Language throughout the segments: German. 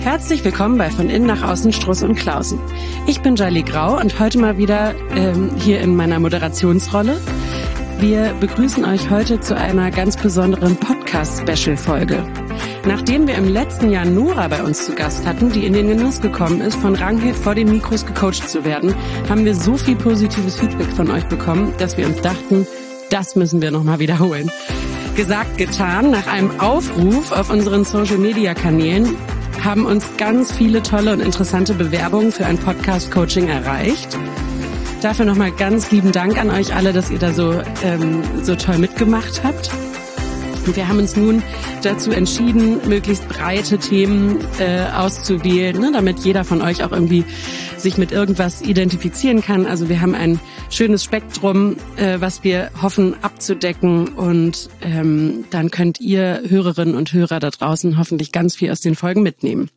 Herzlich willkommen bei Von innen nach außen Struss und Klausen. Ich bin Jali Grau und heute mal wieder hier in meiner Moderationsrolle. Wir begrüßen euch heute zu einer ganz besonderen Podcast-Special-Folge. Nachdem wir im letzten Jahr Nora bei uns zu Gast hatten, die in den Genuss gekommen ist, von Ragnhild vor den Mikros gecoacht zu werden, haben wir so viel positives Feedback von euch bekommen, dass wir uns dachten, das müssen wir nochmal wiederholen. Gesagt, getan. Nach einem Aufruf auf unseren Social-Media-Kanälen haben uns ganz viele tolle und interessante Bewerbungen für ein Podcast-Coaching erreicht. Dafür nochmal ganz lieben Dank an euch alle, dass ihr da so toll mitgemacht habt. Und wir haben uns nun dazu entschieden, möglichst breite Themen auszuwählen, ne, damit jeder von euch auch irgendwie sich mit irgendwas identifizieren kann. Also wir haben ein schönes Spektrum, was wir hoffen abzudecken. Und dann könnt ihr Hörerinnen und Hörer da draußen hoffentlich ganz viel aus den Folgen mitnehmen.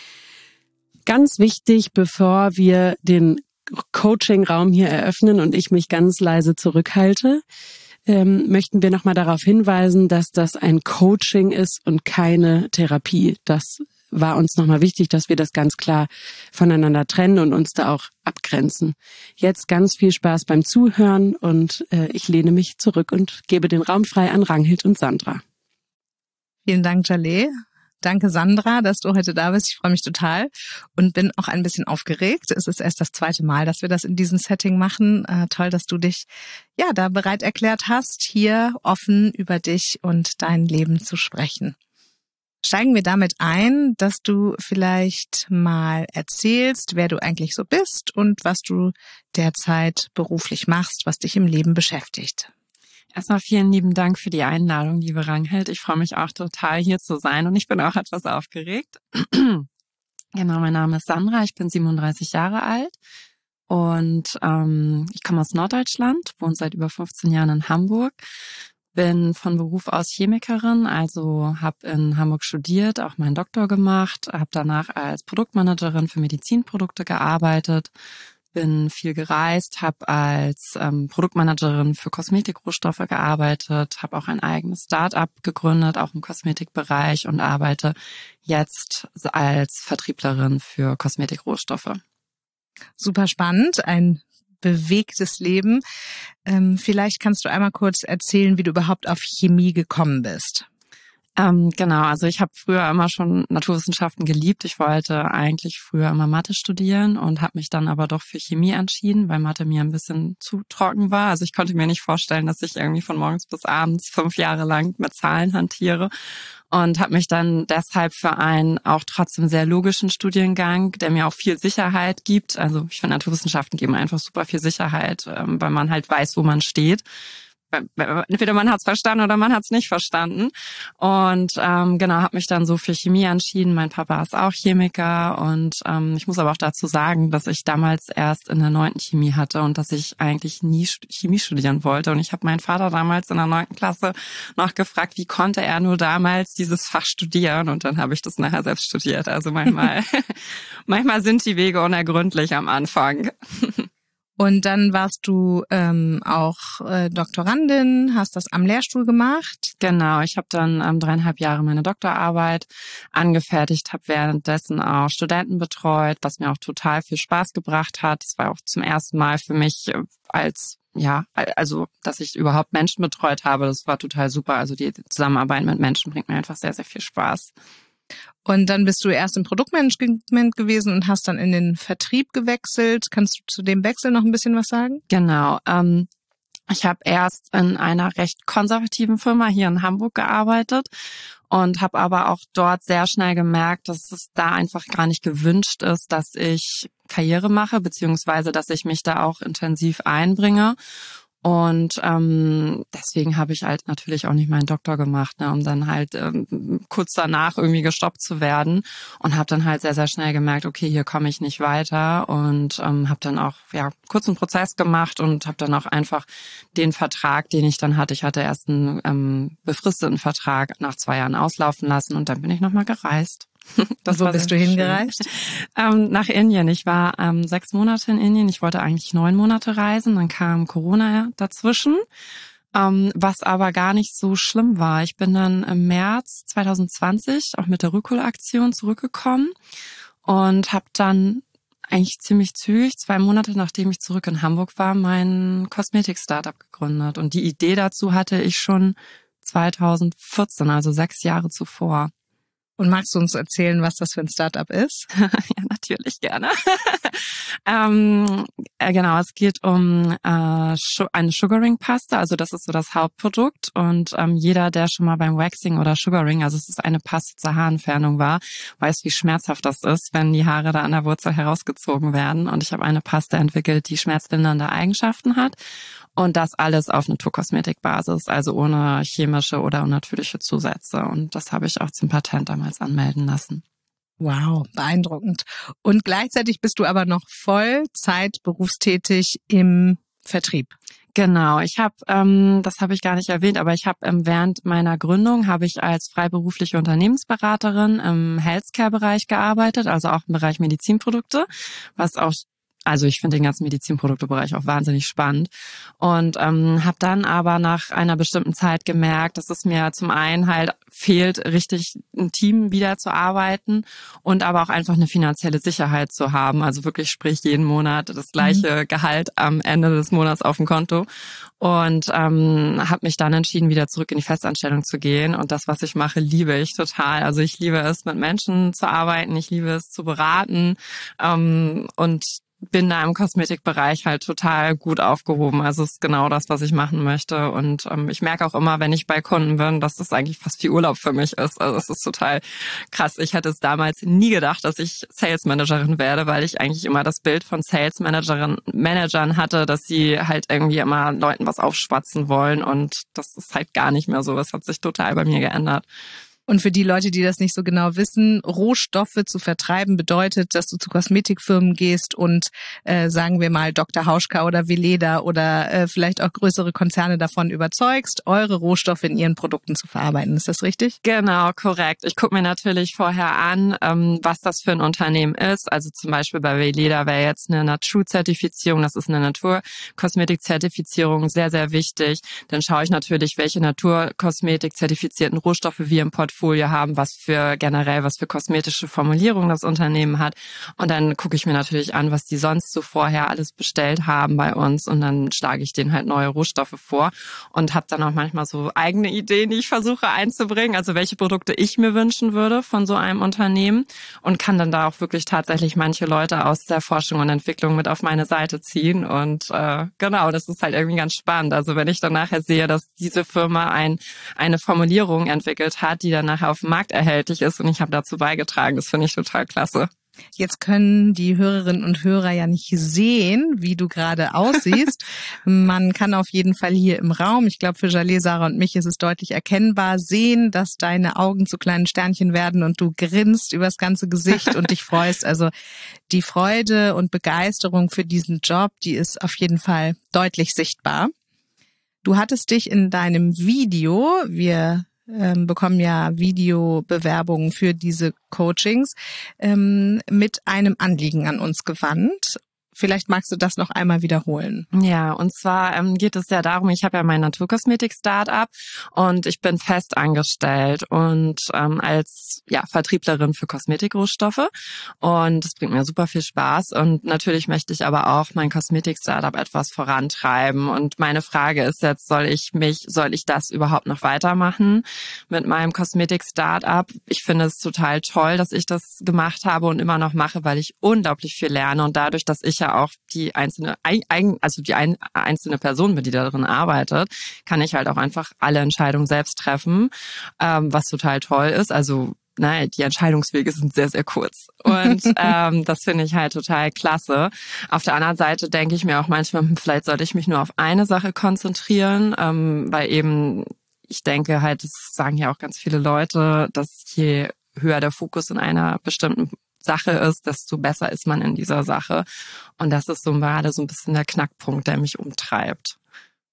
Ganz wichtig, bevor wir den Coaching-Raum hier eröffnen und ich mich ganz leise zurückhalte, möchten wir nochmal darauf hinweisen, dass das ein Coaching ist und keine Therapie. Das war uns nochmal wichtig, dass wir das ganz klar voneinander trennen und uns da auch abgrenzen. Jetzt ganz viel Spaß beim Zuhören und ich lehne mich zurück und gebe den Raum frei an Ragnhild und Sandra. Vielen Dank, Jaleh. Danke, Sandra, dass du heute da bist. Ich freue mich total und bin auch ein bisschen aufgeregt. Es ist erst das zweite Mal, dass wir das in diesem Setting machen. Toll, dass du dich da bereit erklärt hast, hier offen über dich und dein Leben zu sprechen. Steigen wir damit ein, dass du vielleicht mal erzählst, wer du eigentlich so bist und was du derzeit beruflich machst, was dich im Leben beschäftigt. Erstmal vielen lieben Dank für die Einladung, liebe Ragnhild. Ich freue mich auch total, hier zu sein und ich bin auch etwas aufgeregt. Genau, mein Name ist Sandra, ich bin 37 Jahre alt und ich komme aus Norddeutschland, wohne seit über 15 Jahren in Hamburg, bin von Beruf aus Chemikerin, also habe in Hamburg studiert, auch meinen Doktor gemacht, habe danach als Produktmanagerin für Medizinprodukte gearbeitet, bin viel gereist, habe als Produktmanagerin für Kosmetikrohstoffe gearbeitet, habe auch ein eigenes Start-up gegründet, auch im Kosmetikbereich und arbeite jetzt als Vertrieblerin für Kosmetikrohstoffe. Super spannend, ein bewegtes Leben. Vielleicht kannst du einmal kurz erzählen, wie du überhaupt auf Chemie gekommen bist. Genau, also ich habe früher immer schon Naturwissenschaften geliebt. Ich wollte eigentlich früher immer Mathe studieren und habe mich dann aber doch für Chemie entschieden, weil Mathe mir ein bisschen zu trocken war. Also ich konnte mir nicht vorstellen, dass ich irgendwie von morgens bis abends 5 Jahre lang mit Zahlen hantiere und habe mich dann deshalb für einen auch trotzdem sehr logischen Studiengang, der mir auch viel Sicherheit gibt. Also ich finde, Naturwissenschaften geben einfach super viel Sicherheit, weil man halt weiß, wo man steht. Entweder man hat's verstanden oder man hat's nicht verstanden. Und habe mich dann so für Chemie entschieden. Mein Papa ist auch Chemiker und ich muss aber auch dazu sagen, dass ich damals erst in der 9. Chemie hatte und dass ich eigentlich nie Chemie studieren wollte. Und ich habe meinen Vater damals in der 9. Klasse noch gefragt, wie konnte er nur damals dieses Fach studieren? Und dann habe ich das nachher selbst studiert. Also manchmal sind die Wege unergründlich am Anfang. Und dann warst du auch Doktorandin, hast das am Lehrstuhl gemacht? Genau, ich habe dann 3,5 Jahre meine Doktorarbeit angefertigt, habe währenddessen auch Studenten betreut, was mir auch total viel Spaß gebracht hat. Es war auch zum ersten Mal für mich dass ich überhaupt Menschen betreut habe. Das war total super. Also die Zusammenarbeit mit Menschen bringt mir einfach sehr, sehr viel Spaß. Und dann bist du erst im Produktmanagement gewesen und hast dann in den Vertrieb gewechselt. Kannst du zu dem Wechsel noch ein bisschen was sagen? Genau. Ich habe erst in einer recht konservativen Firma hier in Hamburg gearbeitet und habe aber auch dort sehr schnell gemerkt, dass es da einfach gar nicht gewünscht ist, dass ich Karriere mache, beziehungsweise dass ich mich da auch intensiv einbringe. Und deswegen habe ich halt natürlich auch nicht meinen Doktor gemacht, ne, um dann halt kurz danach irgendwie gestoppt zu werden und habe dann halt sehr, sehr schnell gemerkt, okay, hier komme ich nicht weiter und habe dann auch kurz einen Prozess gemacht und habe dann auch einfach den Vertrag, den ich dann hatte, ich hatte erst einen befristeten Vertrag nach 2 Jahren auslaufen lassen und dann bin ich nochmal gereist. Wo bist du hingereist? Nach Indien. Ich war 6 Monate in Indien. Ich wollte eigentlich 9 Monate reisen. Dann kam Corona dazwischen. Was aber gar nicht so schlimm war. Ich bin dann im März 2020 auch mit der Rückholaktion zurückgekommen und habe dann eigentlich ziemlich zügig, 2 Monate nachdem ich zurück in Hamburg war, mein Kosmetik-Startup gegründet. Und die Idee dazu hatte ich schon 2014, also 6 Jahre zuvor. Und magst du uns erzählen, was das für ein Startup ist? Ja, natürlich gerne. Genau, es geht um eine Sugaring-Pasta, also das ist so das Hauptprodukt. Und jeder, der schon mal beim Waxing oder Sugaring, also es ist eine Paste zur Haarentfernung war, weiß, wie schmerzhaft das ist, wenn die Haare da an der Wurzel herausgezogen werden. Und ich habe eine Paste entwickelt, die schmerzlindernde Eigenschaften hat. Und das alles auf Naturkosmetikbasis, also ohne chemische oder unnatürliche Zusätze. Und das habe ich auch zum Patent damals anmelden lassen. Wow, beeindruckend. Und gleichzeitig bist du aber noch Vollzeit berufstätig im Vertrieb. Genau, ich habe, das habe ich gar nicht erwähnt, aber ich habe während meiner Gründung habe ich als freiberufliche Unternehmensberaterin im Healthcare-Bereich gearbeitet, also auch im Bereich Medizinprodukte, was auch also ich finde den ganzen Medizinproduktebereich auch wahnsinnig spannend und habe dann aber nach einer bestimmten Zeit gemerkt, dass es mir zum einen halt fehlt, richtig ein Team wieder zu arbeiten und aber auch einfach eine finanzielle Sicherheit zu haben. Also wirklich sprich jeden Monat das gleiche Gehalt am Ende des Monats auf dem Konto und habe mich dann entschieden, wieder zurück in die Festanstellung zu gehen. Und das, was ich mache, liebe ich total. Also ich liebe es, mit Menschen zu arbeiten, ich liebe es zu beraten und bin da im Kosmetikbereich halt total gut aufgehoben. Also es ist genau das, was ich machen möchte. Und ich merke auch immer, wenn ich bei Kunden bin, dass das eigentlich fast wie Urlaub für mich ist. Also es ist total krass. Ich hätte es damals nie gedacht, dass ich Sales Managerin werde, weil ich eigentlich immer das Bild von Sales Managern hatte, dass sie halt irgendwie immer Leuten was aufschwatzen wollen. Und das ist halt gar nicht mehr so. Das hat sich total bei mir geändert. Und für die Leute, die das nicht so genau wissen, Rohstoffe zu vertreiben bedeutet, dass du zu Kosmetikfirmen gehst und sagen wir mal Dr. Hauschka oder Veleda oder vielleicht auch größere Konzerne davon überzeugst, eure Rohstoffe in ihren Produkten zu verarbeiten. Ist das richtig? Genau, korrekt. Ich gucke mir natürlich vorher an, was das für ein Unternehmen ist. Also zum Beispiel bei Veleda wäre jetzt eine Natur-Zertifizierung, das ist eine Naturkosmetik-Zertifizierung, sehr, sehr wichtig. Dann schaue ich natürlich, welche Naturkosmetik-zertifizierten Rohstoffe wir im Portfolio haben, was für kosmetische Formulierungen das Unternehmen hat. Und dann gucke ich mir natürlich an, was die sonst so vorher alles bestellt haben bei uns und dann schlage ich denen halt neue Rohstoffe vor und habe dann auch manchmal so eigene Ideen, die ich versuche einzubringen, also welche Produkte ich mir wünschen würde von so einem Unternehmen und kann dann da auch wirklich tatsächlich manche Leute aus der Forschung und Entwicklung mit auf meine Seite ziehen und genau, das ist halt irgendwie ganz spannend. Also wenn ich dann nachher sehe, dass diese Firma eine Formulierung entwickelt hat, die dann nachher auf dem Markt erhältlich ist und ich habe dazu beigetragen. Das finde ich total klasse. Jetzt können die Hörerinnen und Hörer ja nicht sehen, wie du gerade aussiehst. Man kann auf jeden Fall hier im Raum, ich glaube für Jaleh, Sarah und mich ist es deutlich erkennbar, sehen, dass deine Augen zu kleinen Sternchen werden und du grinst übers ganze Gesicht und dich freust. Also die Freude und Begeisterung für diesen Job, die ist auf jeden Fall deutlich sichtbar. Du hattest dich in deinem Video, wir bekommen ja Videobewerbungen für diese Coachings, mit einem Anliegen an uns gewandt. Vielleicht magst du das noch einmal wiederholen. Ja, und zwar geht es ja darum, ich habe ja mein Naturkosmetik-Startup und ich bin fest angestellt und als Vertrieblerin für Kosmetikrohstoffe und es bringt mir super viel Spaß und natürlich möchte ich aber auch mein Kosmetik-Startup etwas vorantreiben und meine Frage ist jetzt, soll ich das überhaupt noch weitermachen mit meinem Kosmetik-Startup? Ich finde es total toll, dass ich das gemacht habe und immer noch mache, weil ich unglaublich viel lerne und dadurch, dass ich ja auch die einzelne Person bin, die da drin arbeitet, kann ich halt auch einfach alle Entscheidungen selbst treffen, was total toll ist. Also die Entscheidungswege sind sehr, sehr kurz. Und das finde ich halt total klasse. Auf der anderen Seite denke ich mir auch manchmal, vielleicht sollte ich mich nur auf eine Sache konzentrieren, weil eben ich denke halt, das sagen ja auch ganz viele Leute, dass je höher der Fokus in einer bestimmten Sache ist, desto besser ist man in dieser Sache. Und das ist so gerade so ein bisschen der Knackpunkt, der mich umtreibt.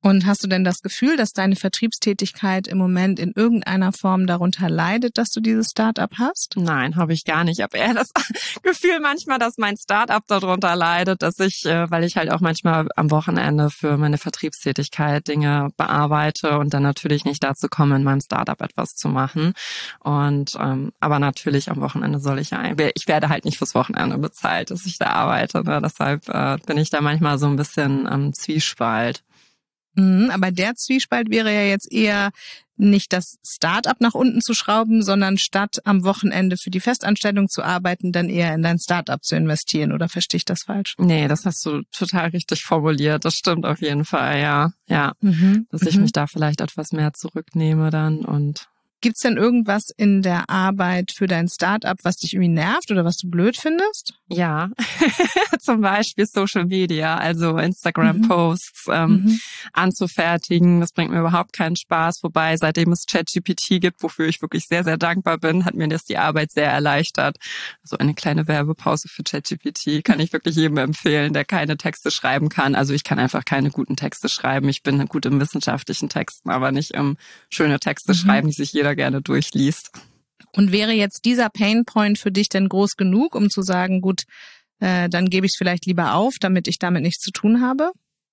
Und hast du denn das Gefühl, dass deine Vertriebstätigkeit im Moment in irgendeiner Form darunter leidet, dass du dieses Start-up hast? Nein, habe ich gar nicht. Ich habe eher das Gefühl manchmal, dass mein Start-up darunter leidet, dass ich, weil ich halt auch manchmal am Wochenende für meine Vertriebstätigkeit Dinge bearbeite und dann natürlich nicht dazu komme, in meinem Start-up etwas zu machen. Und aber natürlich am Wochenende ich werde halt nicht fürs Wochenende bezahlt, dass ich da arbeite. Ne? Deshalb bin ich da manchmal so ein bisschen am Zwiespalt. Aber der Zwiespalt wäre ja jetzt eher nicht das Start-up nach unten zu schrauben, sondern statt am Wochenende für die Festanstellung zu arbeiten, dann eher in dein Start-up zu investieren. Oder verstehe ich das falsch? Nee, das hast du total richtig formuliert. Das stimmt auf jeden Fall, ja. Ja, dass ich mich da vielleicht etwas mehr zurücknehme dann und... Gibt's denn irgendwas in der Arbeit für dein Start-up, was dich irgendwie nervt oder was du blöd findest? Ja, zum Beispiel Social Media, also Instagram-Posts anzufertigen. Das bringt mir überhaupt keinen Spaß. Wobei, seitdem es ChatGPT gibt, wofür ich wirklich sehr, sehr dankbar bin, hat mir das die Arbeit sehr erleichtert. Also eine kleine Werbepause für ChatGPT kann ich wirklich jedem empfehlen, der keine Texte schreiben kann. Also ich kann einfach keine guten Texte schreiben. Ich bin gut im wissenschaftlichen Texten, aber nicht im schöne Texte schreiben, die sich jeder gerne durchliest. Und wäre jetzt dieser Painpoint für dich denn groß genug, um zu sagen, gut, dann gebe ich es vielleicht lieber auf, damit ich damit nichts zu tun habe?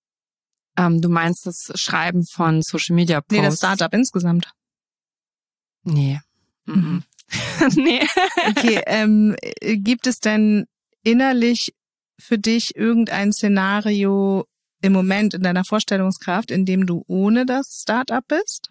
Du meinst das Schreiben von Social Media Posts? Nee, das Startup insgesamt. Nee. Nee. Okay, gibt es denn innerlich für dich irgendein Szenario im Moment in deiner Vorstellungskraft, in dem du ohne das Startup bist?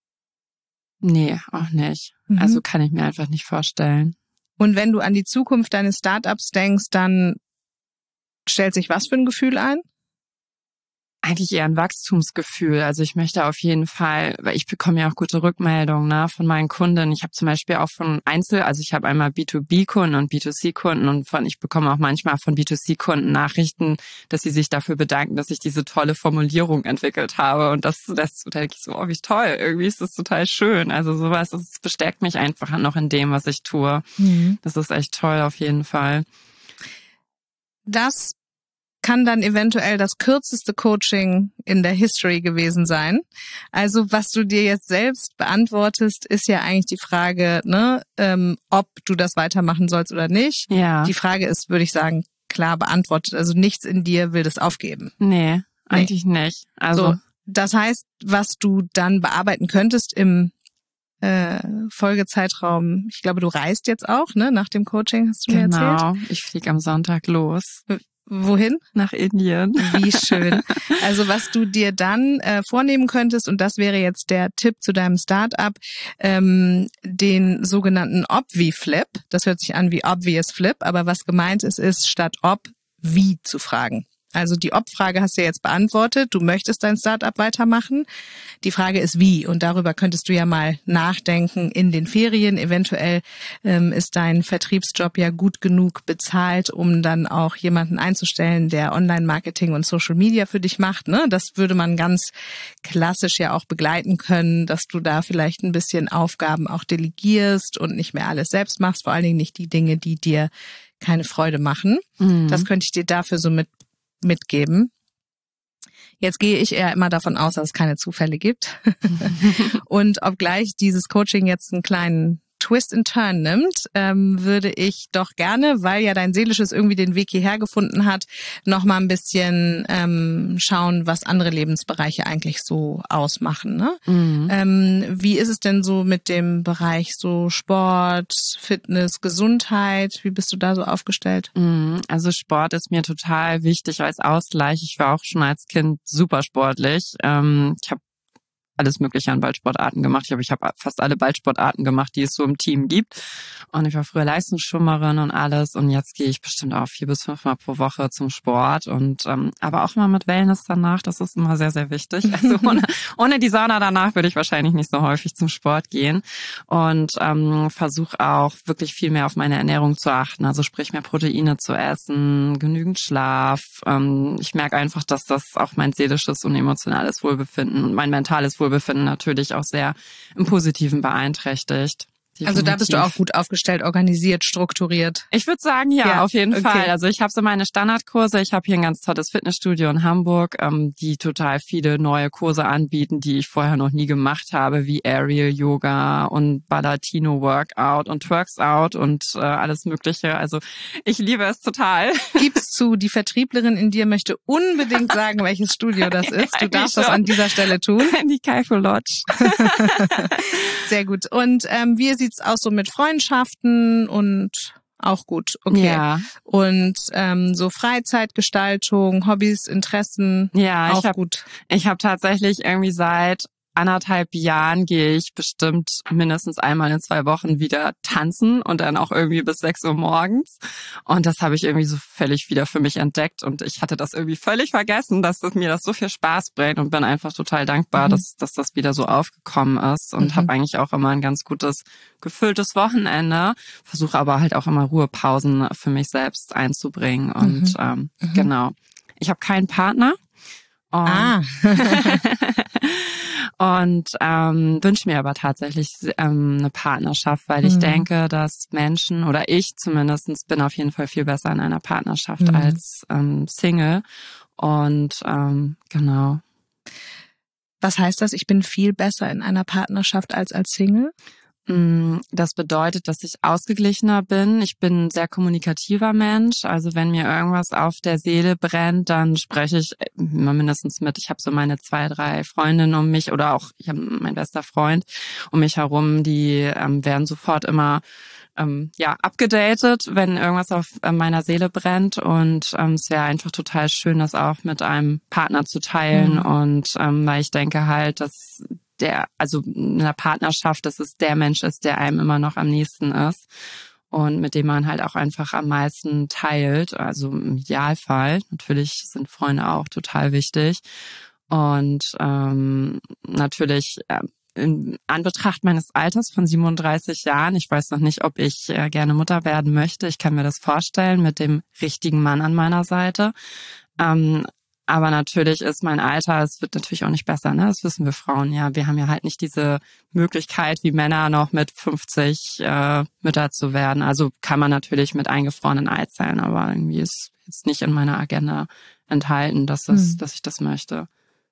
Nee, auch nicht. Also kann ich mir einfach nicht vorstellen. Und wenn du an die Zukunft deines Startups denkst, dann stellt sich was für ein Gefühl ein? Eigentlich eher ein Wachstumsgefühl. Also ich möchte auf jeden Fall, weil ich bekomme ja auch gute Rückmeldungen von meinen Kunden. Ich habe zum Beispiel auch ich habe einmal B2B-Kunden und B2C-Kunden und ich bekomme auch manchmal von B2C-Kunden Nachrichten, dass sie sich dafür bedanken, dass ich diese tolle Formulierung entwickelt habe. Und da denke ich so, oh, wie toll. Irgendwie ist das total schön. Also sowas, das bestärkt mich einfach noch in dem, was ich tue. Das ist echt toll auf jeden Fall. Das kann dann eventuell das kürzeste Coaching in der History gewesen sein. Also was du dir jetzt selbst beantwortest, ist ja eigentlich die Frage, ob du das weitermachen sollst oder nicht. Ja. Die Frage ist, würde ich sagen, klar beantwortet. Also nichts in dir will das aufgeben. Nee, eigentlich nicht. Also so, das heißt, was du dann bearbeiten könntest im Folgezeitraum, ich glaube, du reist jetzt auch, ne? Nach dem Coaching, hast du mir erzählt? Genau, ich fliege am Sonntag los. Wohin? Nach Indien. Wie schön. Also was du dir dann vornehmen könntest, und das wäre jetzt der Tipp zu deinem Startup, den sogenannten Obvi-Flip. Das hört sich an wie Obvious Flip, aber was gemeint ist statt ob, wie zu fragen. Also die Ob-Frage hast du ja jetzt beantwortet. Du möchtest dein Startup weitermachen. Die Frage ist wie. Und darüber könntest du ja mal nachdenken in den Ferien. Eventuell ist dein Vertriebsjob ja gut genug bezahlt, um dann auch jemanden einzustellen, der Online-Marketing und Social Media für dich macht. Ne? Das würde man ganz klassisch ja auch begleiten können, dass du da vielleicht ein bisschen Aufgaben auch delegierst und nicht mehr alles selbst machst. Vor allen Dingen nicht die Dinge, die dir keine Freude machen. Das könnte ich dir dafür so mitgeben. Jetzt gehe ich eher immer davon aus, dass es keine Zufälle gibt. Und obgleich dieses Coaching jetzt einen kleinen Twist and Turn nimmt, würde ich doch gerne, weil ja dein Seelisches irgendwie den Weg hierher gefunden hat, noch mal ein bisschen schauen, was andere Lebensbereiche eigentlich so ausmachen. Ne? Wie ist es denn so mit dem Bereich so Sport, Fitness, Gesundheit? Wie bist du da so aufgestellt? Also Sport ist mir total wichtig als Ausgleich. Ich war auch schon als Kind super sportlich. Ich habe alles Mögliche an Ballsportarten gemacht. Ich habe fast alle Ballsportarten gemacht, die es so im Team gibt. Und ich war früher Leistungsschwimmerin und alles. Und jetzt gehe ich bestimmt auch 4 bis 5 Mal pro Woche zum Sport. Und aber auch mal mit Wellness danach. Das ist immer sehr, sehr wichtig. Also ohne die Sauna danach würde ich wahrscheinlich nicht so häufig zum Sport gehen. Und versuche auch wirklich viel mehr auf meine Ernährung zu achten. Also sprich mehr Proteine zu essen, genügend Schlaf. Ich merke einfach, dass das auch mein seelisches und emotionales Wohlbefinden und mein mentales Wohlbefinden natürlich auch sehr im Positiven beeinträchtigt. Definitiv. Also da bist du auch gut aufgestellt, organisiert, strukturiert. Ich würde sagen, ja, auf jeden Fall. Also ich habe so meine Standardkurse. Ich habe hier ein ganz tolles Fitnessstudio in Hamburg, die total viele neue Kurse anbieten, die ich vorher noch nie gemacht habe, wie Aerial Yoga und Ballatino Workout und Twerks Out und alles Mögliche. Also ich liebe es total. Gib's zu, die Vertrieblerin in dir möchte unbedingt sagen, welches Studio das ist. Du darfst das an dieser Stelle tun. Die Kaifo Lodge. Sehr gut. Und wie sieht's aus so mit Freundschaften und auch gut, okay. Ja. Und so Freizeitgestaltung, Hobbys, Interessen, ja, auch gut. Ich habe tatsächlich irgendwie seit 1,5 Jahren gehe ich bestimmt mindestens einmal in 2 Wochen wieder tanzen und dann auch irgendwie bis 6 Uhr morgens. Und das habe ich irgendwie so völlig wieder für mich entdeckt. Und ich hatte das irgendwie völlig vergessen, dass mir das so viel Spaß bringt und bin einfach total dankbar, dass das wieder so aufgekommen ist und habe eigentlich auch immer ein ganz gutes, gefülltes Wochenende. Versuche aber halt auch immer Ruhepausen für mich selbst einzubringen. Und genau. Ich habe keinen Partner. Und wünsche mir aber tatsächlich eine Partnerschaft, weil ich denke, dass Menschen, oder ich zumindest, bin auf jeden Fall viel besser in einer Partnerschaft als Single. Und genau. Was heißt das? Ich bin viel besser in einer Partnerschaft als Single? Das bedeutet, dass ich ausgeglichener bin. Ich bin ein sehr kommunikativer Mensch. Also wenn mir irgendwas auf der Seele brennt, dann spreche ich immer mindestens mit. Ich habe so meine 2, 3 Freundinnen um mich oder auch ich habe mein bester Freund um mich herum. Die werden sofort immer abgedatet, wenn irgendwas auf meiner Seele brennt. Und es wäre einfach total schön, das auch mit einem Partner zu teilen. Und weil ich denke halt, dass in einer Partnerschaft, dass es der Mensch ist, der einem immer noch am nächsten ist und mit dem man halt auch einfach am meisten teilt, also im Idealfall. Natürlich sind Freunde auch total wichtig und natürlich in Anbetracht meines Alters von 37 Jahren, ich weiß noch nicht, ob ich gerne Mutter werden möchte, ich kann mir das vorstellen mit dem richtigen Mann an meiner Seite. Aber natürlich ist mein Alter, es wird natürlich auch nicht besser, ne? Das wissen wir Frauen ja. Wir haben ja halt nicht diese Möglichkeit wie Männer noch mit 50 Mütter zu werden. Also kann man natürlich mit eingefrorenen Eizellen, aber irgendwie ist jetzt nicht in meiner Agenda enthalten, dass ich das möchte.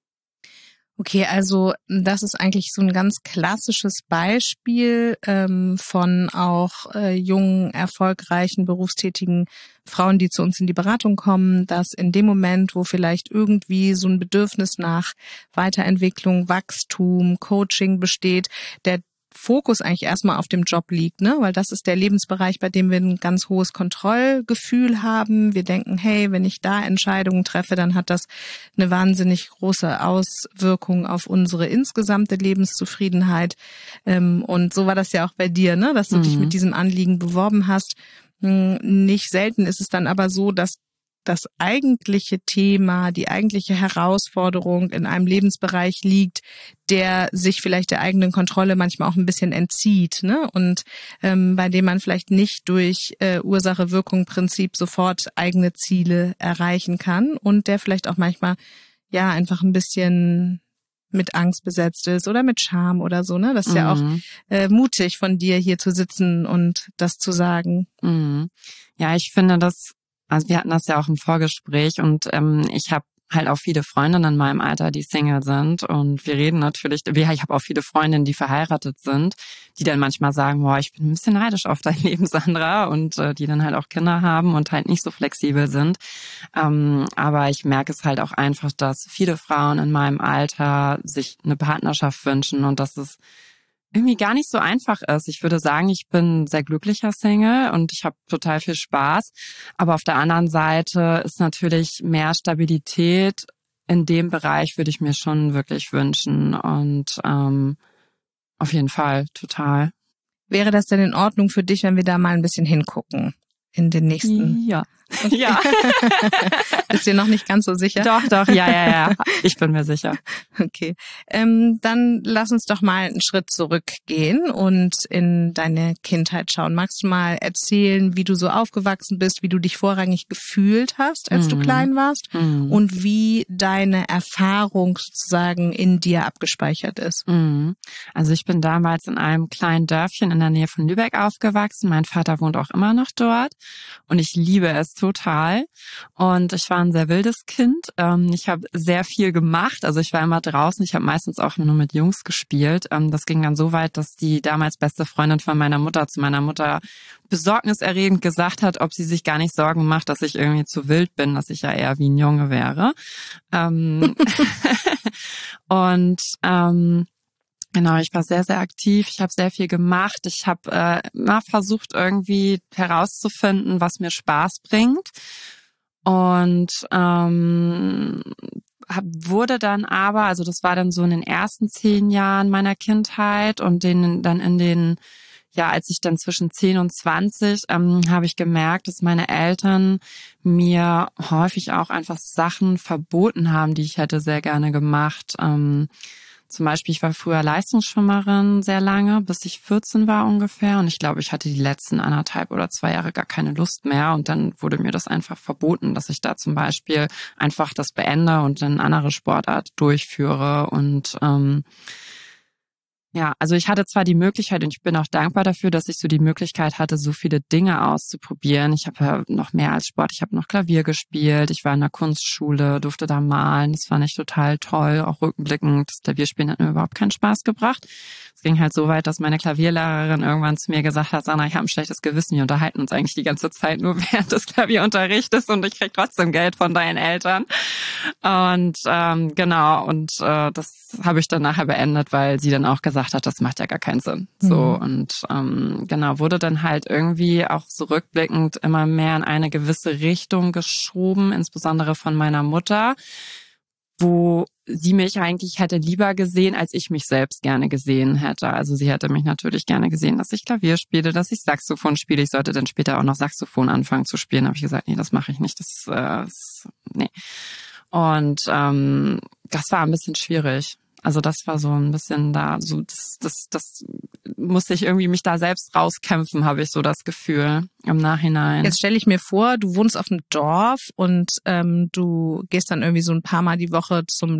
Okay, also das ist eigentlich so ein ganz klassisches Beispiel von auch jungen, erfolgreichen, berufstätigen Frauen, die zu uns in die Beratung kommen, dass in dem Moment, wo vielleicht irgendwie so ein Bedürfnis nach Weiterentwicklung, Wachstum, Coaching besteht, der Fokus eigentlich erstmal auf dem Job liegt, ne? Weil das ist der Lebensbereich, bei dem wir ein ganz hohes Kontrollgefühl haben. Wir denken, hey, wenn ich da Entscheidungen treffe, dann hat das eine wahnsinnig große Auswirkung auf unsere insgesamte Lebenszufriedenheit. Und so war das ja auch bei dir, ne? Dass du dich mit diesem Anliegen beworben hast. Nicht selten ist es dann aber so, dass das eigentliche Thema, die eigentliche Herausforderung in einem Lebensbereich liegt, der sich vielleicht der eigenen Kontrolle manchmal auch ein bisschen entzieht, ne? Und bei dem man vielleicht nicht durch Ursache-Wirkung-Prinzip sofort eigene Ziele erreichen kann und der vielleicht auch manchmal ja einfach ein bisschen mit Angst besetzt ist oder mit Scham oder so, ne? Das ist ja auch mutig von dir, hier zu sitzen und das zu sagen. Ja, ich finde das. Also wir hatten das ja auch im Vorgespräch und ich habe halt auch viele Freundinnen in meinem Alter, die Single sind und wir reden natürlich, ich habe auch viele Freundinnen, die verheiratet sind, die dann manchmal sagen, boah, ich bin ein bisschen neidisch auf dein Leben, Sandra, und die dann halt auch Kinder haben und halt nicht so flexibel sind. Aber ich merke es halt auch einfach, dass viele Frauen in meinem Alter sich eine Partnerschaft wünschen und dass es irgendwie gar nicht so einfach ist. Ich würde sagen, ich bin sehr glücklicher Single und ich habe total viel Spaß. Aber auf der anderen Seite ist natürlich mehr Stabilität in dem Bereich, würde ich mir schon wirklich wünschen. Und auf jeden Fall, total. Wäre das denn in Ordnung für dich, wenn wir da mal ein bisschen hingucken in den nächsten Okay. Ja. Bist du noch nicht ganz so sicher? Doch, ja. Ich bin mir sicher. Okay. Dann lass uns doch mal einen Schritt zurückgehen und in deine Kindheit schauen. Magst du mal erzählen, wie du so aufgewachsen bist, wie du dich vorrangig gefühlt hast, als du klein warst und wie deine Erfahrung sozusagen in dir abgespeichert ist? Also ich bin damals in einem kleinen Dörfchen in der Nähe von Lübeck aufgewachsen. Mein Vater wohnt auch immer noch dort und ich liebe es total. Und ich war ein sehr wildes Kind. Ich habe sehr viel gemacht. Also ich war immer draußen. Ich habe meistens auch nur mit Jungs gespielt. Das ging dann so weit, dass die damals beste Freundin von meiner Mutter zu meiner Mutter besorgniserregend gesagt hat, ob sie sich gar nicht Sorgen macht, dass ich irgendwie zu wild bin, dass ich ja eher wie ein Junge wäre. Und genau, ich war sehr, sehr aktiv. Ich habe sehr viel gemacht. Ich habe immer versucht, irgendwie herauszufinden, was mir Spaß bringt. Und wurde dann aber, also das war dann so in den ersten 10 Jahren meiner Kindheit und dann in den, ja, als ich dann zwischen 10 und 20, habe ich gemerkt, dass meine Eltern mir häufig auch einfach Sachen verboten haben, die ich hätte sehr gerne gemacht. Zum Beispiel, ich war früher Leistungsschwimmerin sehr lange, bis ich 14 war ungefähr. Und ich glaube, ich hatte die letzten 1,5 oder 2 Jahre gar keine Lust mehr. Und dann wurde mir das einfach verboten, dass ich da zum Beispiel einfach das beende und eine andere Sportart durchführe. Und ja, also ich hatte zwar die Möglichkeit und ich bin auch dankbar dafür, dass ich so die Möglichkeit hatte, so viele Dinge auszuprobieren. Ich habe ja noch mehr als Sport. Ich habe noch Klavier gespielt. Ich war in der Kunstschule, durfte da malen. Das fand ich total toll. Auch rückblickend, das Klavierspielen hat mir überhaupt keinen Spaß gebracht. Es ging halt so weit, dass meine Klavierlehrerin irgendwann zu mir gesagt hat, Sandra, ich habe ein schlechtes Gewissen. Wir unterhalten uns eigentlich die ganze Zeit nur während des Klavierunterrichtes und ich krieg trotzdem Geld von deinen Eltern. Und genau, und das habe ich dann nachher beendet, weil sie dann auch gesagt hat, das macht ja gar keinen Sinn. So, und genau, wurde dann halt irgendwie auch so rückblickend immer mehr in eine gewisse Richtung geschoben, insbesondere von meiner Mutter, wo sie mich eigentlich hätte lieber gesehen, als ich mich selbst gerne gesehen hätte. Also sie hätte mich natürlich gerne gesehen, dass ich Klavier spiele, dass ich Saxophon spiele. Ich sollte dann später auch noch Saxophon anfangen zu spielen. Habe ich gesagt, nee, das mache ich nicht. Nee. Und das war ein bisschen schwierig. Also das war so ein bisschen da, so das musste ich irgendwie mich da selbst rauskämpfen, habe ich so das Gefühl im Nachhinein. Jetzt stelle ich mir vor, du wohnst auf einem Dorf und du gehst dann irgendwie so ein paar Mal die Woche zum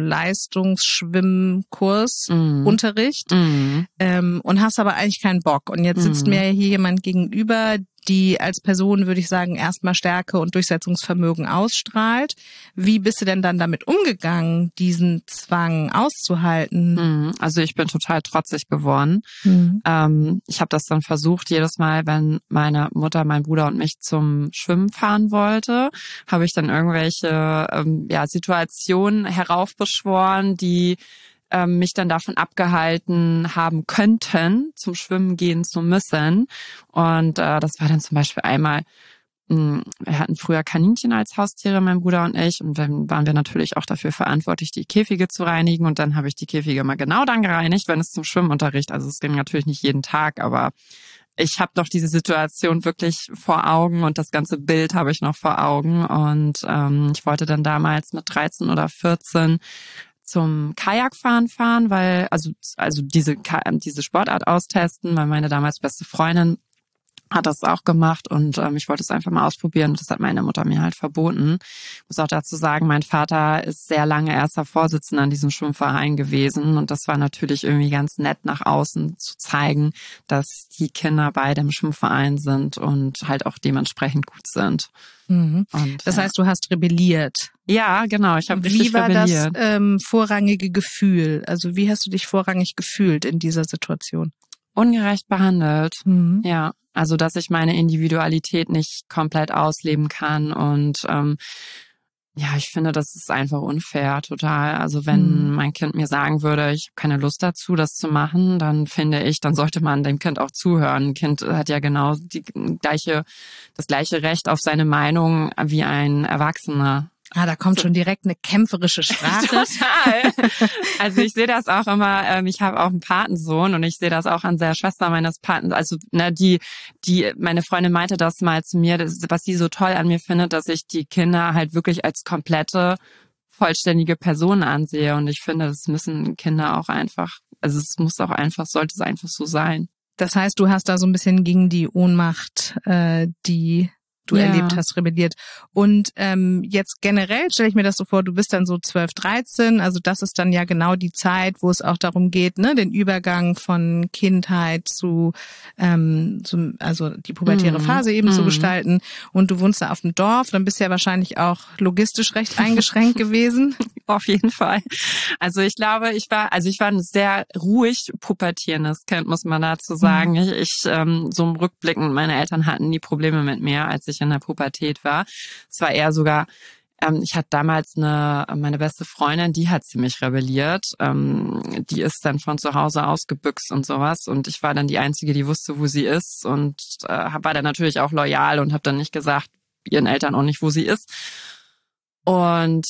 Leistungsschwimmkurs, Unterricht, und hast aber eigentlich keinen Bock. Und jetzt sitzt mir hier jemand gegenüber, die als Person, würde ich sagen, erstmal Stärke und Durchsetzungsvermögen ausstrahlt. Wie bist du denn dann damit umgegangen, diesen Zwang auszuhalten? Also ich bin total trotzig geworden. Ich habe das dann versucht, jedes Mal, wenn meine Mutter, mein Bruder und mich zum Schwimmen fahren wollte, habe ich dann irgendwelche Situationen heraufbeschworen, die mich dann davon abgehalten haben könnten, zum Schwimmen gehen zu müssen. Und das war dann zum Beispiel einmal, wir hatten früher Kaninchen als Haustiere, mein Bruder und ich. Und dann waren wir natürlich auch dafür verantwortlich, die Käfige zu reinigen. Und dann habe ich die Käfige mal genau dann gereinigt, wenn es zum Schwimmunterricht, also es ging natürlich nicht jeden Tag, aber ich habe doch diese Situation wirklich vor Augen und das ganze Bild habe ich noch vor Augen. Und ich wollte dann damals mit 13 oder 14 zum Kajakfahren fahren, weil also diese Sportart austesten, weil meine damals beste Freundin hat das auch gemacht und ich wollte es einfach mal ausprobieren. Das hat meine Mutter mir halt verboten. Ich muss auch dazu sagen, mein Vater ist sehr lange erster Vorsitzender in diesem Schwimmverein gewesen und das war natürlich irgendwie ganz nett nach außen zu zeigen, dass die Kinder beide im Schwimmverein sind und halt auch dementsprechend gut sind. Und, das heißt, du hast rebelliert. Ja, genau. Ich habe richtig rebelliert. Wie war das vorrangige Gefühl? Also wie hast du dich vorrangig gefühlt in dieser Situation? Ungerecht behandelt. Ja, also dass ich meine Individualität nicht komplett ausleben kann und ich finde, das ist einfach unfair, total. Also wenn mein Kind mir sagen würde, ich habe keine Lust dazu, das zu machen, dann finde ich, dann sollte man dem Kind auch zuhören. Ein Kind hat ja genau das gleiche Recht auf seine Meinung wie ein Erwachsener. Da kommt schon direkt eine kämpferische Sprache. Total. Also ich sehe das auch immer, ich habe auch einen Patensohn und ich sehe das auch an der Schwester meines Patens. Also meine Freundin meinte das mal zu mir, was sie so toll an mir findet, dass ich die Kinder halt wirklich als komplette, vollständige Personen ansehe. Und ich finde, das müssen Kinder auch einfach, also sollte es einfach so sein. Das heißt, du hast da so ein bisschen gegen die Ohnmacht, die du erlebt hast, rebelliert. Und jetzt generell stelle ich mir das so vor, du bist dann so 12, 13, also das ist dann ja genau die Zeit, wo es auch darum geht, ne, den Übergang von Kindheit zu also die pubertäre Phase eben zu gestalten. Und du wohnst da auf dem Dorf, dann bist du ja wahrscheinlich auch logistisch recht eingeschränkt gewesen. Auf jeden Fall. Also ich glaube, ich war ein sehr ruhig pubertierendes Kind, muss man dazu sagen. So im Rückblicken, meine Eltern hatten nie Probleme mit mir, als ich in der Pubertät war. Es war eher sogar, ich hatte damals meine beste Freundin, die hat ziemlich rebelliert. Die ist dann von zu Hause ausgebüxt und sowas. Und ich war dann die Einzige, die wusste, wo sie ist. Und war dann natürlich auch loyal und habe dann nicht gesagt, ihren Eltern auch nicht, wo sie ist. Und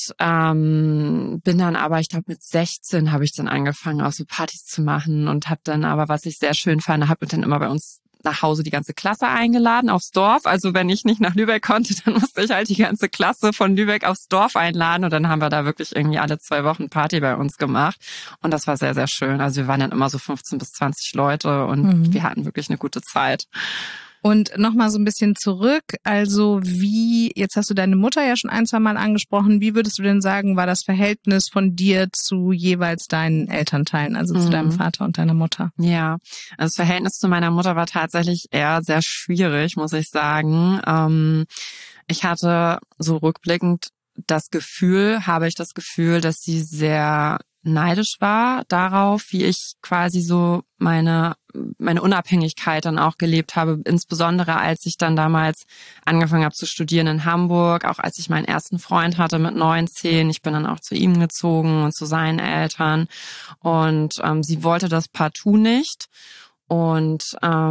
bin dann aber, ich glaube mit 16 habe ich dann angefangen, auch so Partys zu machen und habe dann aber, was ich sehr schön fand, habe dann immer bei uns nach Hause die ganze Klasse eingeladen aufs Dorf. Also wenn ich nicht nach Lübeck konnte, dann musste ich halt die ganze Klasse von Lübeck aufs Dorf einladen. Und dann haben wir da wirklich irgendwie alle 2 Wochen Party bei uns gemacht. Und das war sehr, sehr schön. Also wir waren dann immer so 15 bis 20 Leute und wir hatten wirklich eine gute Zeit. Und nochmal so ein bisschen zurück, also jetzt hast du deine Mutter ja schon 1-2 Mal angesprochen, wie würdest du denn sagen, war das Verhältnis von dir zu jeweils deinen Elternteilen, also zu deinem Vater und deiner Mutter? Ja, also das Verhältnis zu meiner Mutter war tatsächlich eher sehr schwierig, muss ich sagen. Ich hatte so rückblickend habe ich das Gefühl, dass sie sehr neidisch war darauf, wie ich quasi so meine Unabhängigkeit dann auch gelebt habe, insbesondere als ich dann damals angefangen habe zu studieren in Hamburg, auch als ich meinen ersten Freund hatte mit 19. Ich bin dann auch zu ihm gezogen und zu seinen Eltern und sie wollte das partout nicht und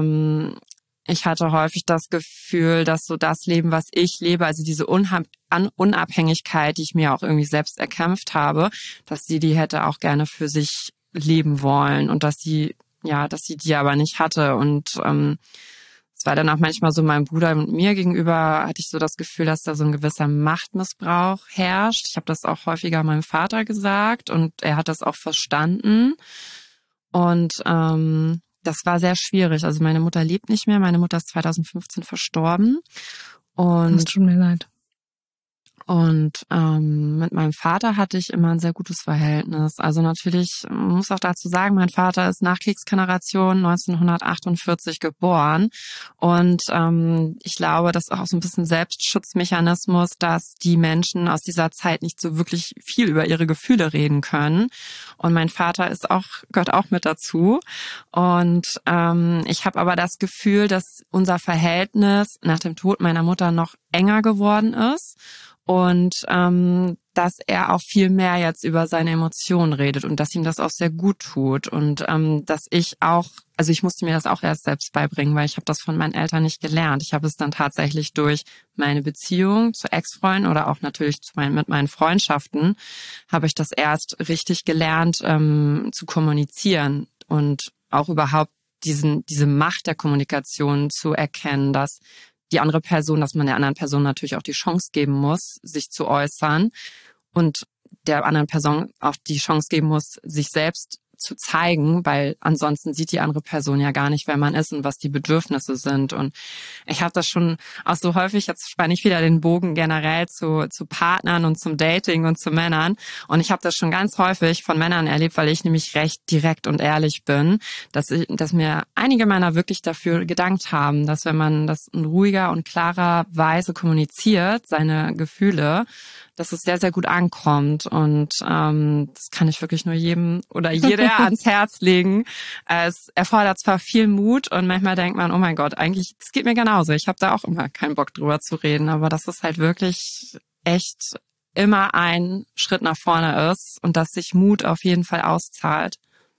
ich hatte häufig das Gefühl, dass so das Leben, was ich lebe, also diese Unabhängigkeit, die ich mir auch irgendwie selbst erkämpft habe, dass sie die hätte auch gerne für sich leben wollen und dass sie die aber nicht hatte. Und es war dann auch manchmal so meinem Bruder und mir gegenüber, hatte ich so das Gefühl, dass da so ein gewisser Machtmissbrauch herrscht. Ich habe das auch häufiger meinem Vater gesagt und er hat das auch verstanden. Und das war sehr schwierig. Also meine Mutter lebt nicht mehr. Meine Mutter ist 2015 verstorben. Und das tut mir leid. Und mit meinem Vater hatte ich immer ein sehr gutes Verhältnis. Also natürlich, man muss auch dazu sagen, mein Vater ist Nachkriegsgeneration 1948 geboren. Und ich glaube, das ist auch so ein bisschen Selbstschutzmechanismus, dass die Menschen aus dieser Zeit nicht so wirklich viel über ihre Gefühle reden können. Und mein Vater gehört auch mit dazu. Und ich habe aber das Gefühl, dass unser Verhältnis nach dem Tod meiner Mutter noch enger geworden ist. Und dass er auch viel mehr jetzt über seine Emotionen redet und dass ihm das auch sehr gut tut und dass ich musste mir das auch erst selbst beibringen, weil ich habe das von meinen Eltern nicht gelernt. Ich habe es dann tatsächlich durch meine Beziehung zu Ex-Freunden oder auch natürlich mit meinen Freundschaften habe ich das erst richtig gelernt zu kommunizieren und auch überhaupt diese Macht der Kommunikation zu erkennen, dass man der anderen Person natürlich auch die Chance geben muss, sich zu äußern und der anderen Person auch die Chance geben muss, sich selbst zu zeigen, weil ansonsten sieht die andere Person ja gar nicht, wer man ist und was die Bedürfnisse sind. Und ich habe das schon auch so häufig, jetzt spanne ich wieder den Bogen generell zu Partnern und zum Dating und zu Männern. Und ich habe das schon ganz häufig von Männern erlebt, weil ich nämlich recht direkt und ehrlich bin, dass mir einige Männer wirklich dafür gedankt haben, dass wenn man das in ruhiger und klarer Weise kommuniziert, seine Gefühle, dass es sehr, sehr gut ankommt. Und das kann ich wirklich nur jedem oder jeder ans Herz legen. Es erfordert zwar viel Mut und manchmal denkt man, oh mein Gott, eigentlich, das geht mir genauso. Ich habe da auch immer keinen Bock drüber zu reden, aber dass es halt wirklich echt immer ein Schritt nach vorne ist und dass sich Mut auf jeden Fall auszahlt.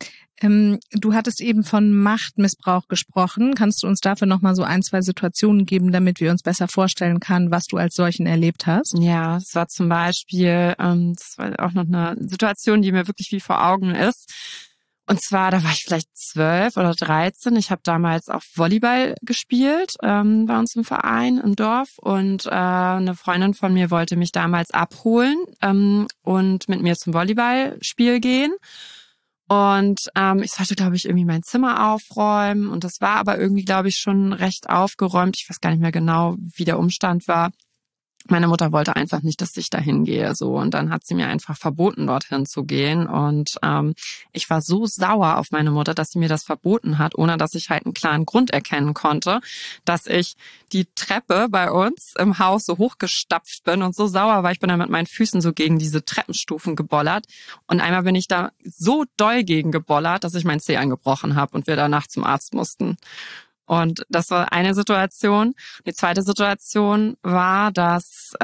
Du hattest eben von Machtmissbrauch gesprochen. Kannst du uns dafür nochmal so 1, 2 Situationen geben, damit wir uns besser vorstellen können, was du als solchen erlebt hast? Ja, es war zum Beispiel, das war auch noch eine Situation, die mir wirklich wie vor Augen ist. Und zwar, da war ich vielleicht 12 oder 13. Ich habe damals auch Volleyball gespielt bei uns im Verein im Dorf. Und eine Freundin von mir wollte mich damals abholen und mit mir zum Volleyballspiel gehen. Und ich sollte, glaube ich, irgendwie mein Zimmer aufräumen. Und das war aber irgendwie, glaube ich, schon recht aufgeräumt. Ich weiß gar nicht mehr genau, wie der Umstand war. Meine Mutter wollte einfach nicht, dass ich da hingehe, so. Und dann hat sie mir einfach verboten, dorthin zu gehen. Und ich war so sauer auf meine Mutter, dass sie mir das verboten hat, ohne dass ich halt einen klaren Grund erkennen konnte, dass ich die Treppe bei uns im Haus so hochgestapft bin und so sauer war. Ich bin dann mit meinen Füßen so gegen diese Treppenstufen gebollert. Und einmal bin ich da so doll gegen gebollert, dass ich mein Zeh angebrochen habe und wir danach zum Arzt mussten. Und das war eine Situation. Die zweite Situation war, dass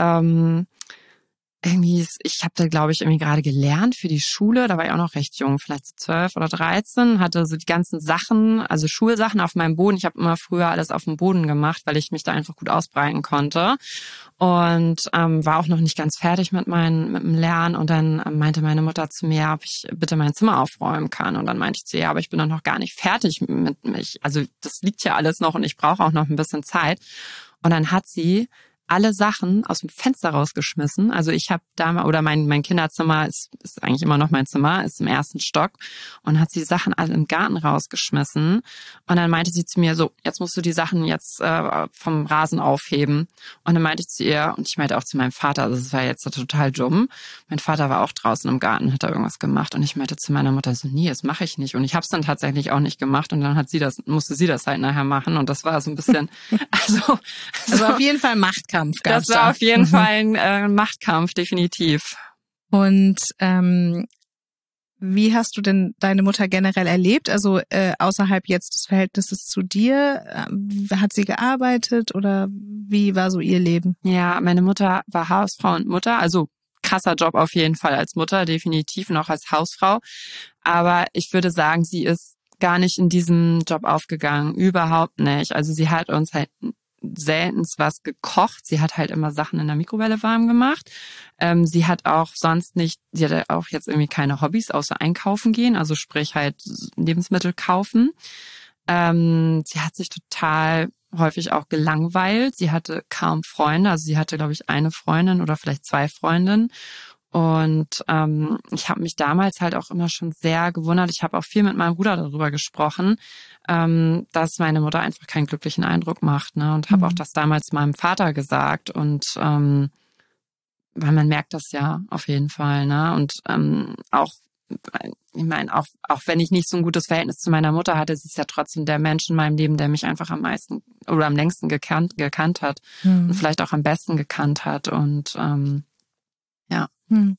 ich habe da, glaube ich, irgendwie gerade gelernt für die Schule. Da war ich auch noch recht jung, vielleicht so 12 oder 13. Hatte so die ganzen Sachen, also Schulsachen auf meinem Boden. Ich habe immer früher alles auf dem Boden gemacht, weil ich mich da einfach gut ausbreiten konnte. Und war auch noch nicht ganz fertig mit dem Lernen. Und dann meinte meine Mutter zu mir, ob ich bitte mein Zimmer aufräumen kann. Und dann meinte ich zu ihr, ja, aber ich bin doch noch gar nicht fertig mit mich. Also das liegt ja alles noch und ich brauche auch noch ein bisschen Zeit. Und dann hat sie alle Sachen aus dem Fenster rausgeschmissen. Also ich habe damals, oder mein Kinderzimmer ist eigentlich immer noch mein Zimmer, ist im 1. Stock, und hat sie Sachen alle im Garten rausgeschmissen. Und dann meinte sie zu mir so, jetzt musst du die Sachen jetzt vom Rasen aufheben. Und dann meinte ich zu ihr, und ich meinte auch zu meinem Vater, also das war jetzt total dumm. Mein Vater war auch draußen im Garten, hat da irgendwas gemacht. Und ich meinte zu meiner Mutter so, nee, das mache ich nicht. Und ich habe es dann tatsächlich auch nicht gemacht. Und dann musste sie das halt nachher machen. Und das war so ein bisschen, also auf jeden Fall Machtkampf. Das war auf jeden Fall ein Machtkampf, definitiv. Und wie hast du denn deine Mutter generell erlebt? Also außerhalb jetzt des Verhältnisses zu dir, hat sie gearbeitet oder wie war so ihr Leben? Ja, meine Mutter war Hausfrau und Mutter, also krasser Job auf jeden Fall als Mutter, definitiv noch als Hausfrau. Aber ich würde sagen, sie ist gar nicht in diesem Job aufgegangen, überhaupt nicht. Also sie hat uns halt seltenst was gekocht. Sie hat halt immer Sachen in der Mikrowelle warm gemacht. Sie hat auch sonst nicht, sie hatte auch jetzt irgendwie keine Hobbys außer einkaufen gehen, also sprich halt Lebensmittel kaufen. Sie hat sich total häufig auch gelangweilt. Sie hatte kaum Freunde, also sie hatte, glaube ich, eine Freundin oder vielleicht 2 Freundinnen. Und ich habe mich damals halt auch immer schon sehr gewundert. Ich habe auch viel mit meinem Bruder darüber gesprochen, dass meine Mutter einfach keinen glücklichen Eindruck macht, ne? Und habe auch das damals meinem Vater gesagt. Und weil man merkt das ja auf jeden Fall, ne? Und auch, ich meine, auch wenn ich nicht so ein gutes Verhältnis zu meiner Mutter hatte, sie ist ja trotzdem der Mensch in meinem Leben, der mich einfach am meisten oder am längsten gekannt hat und vielleicht auch am besten gekannt hat. Und ja.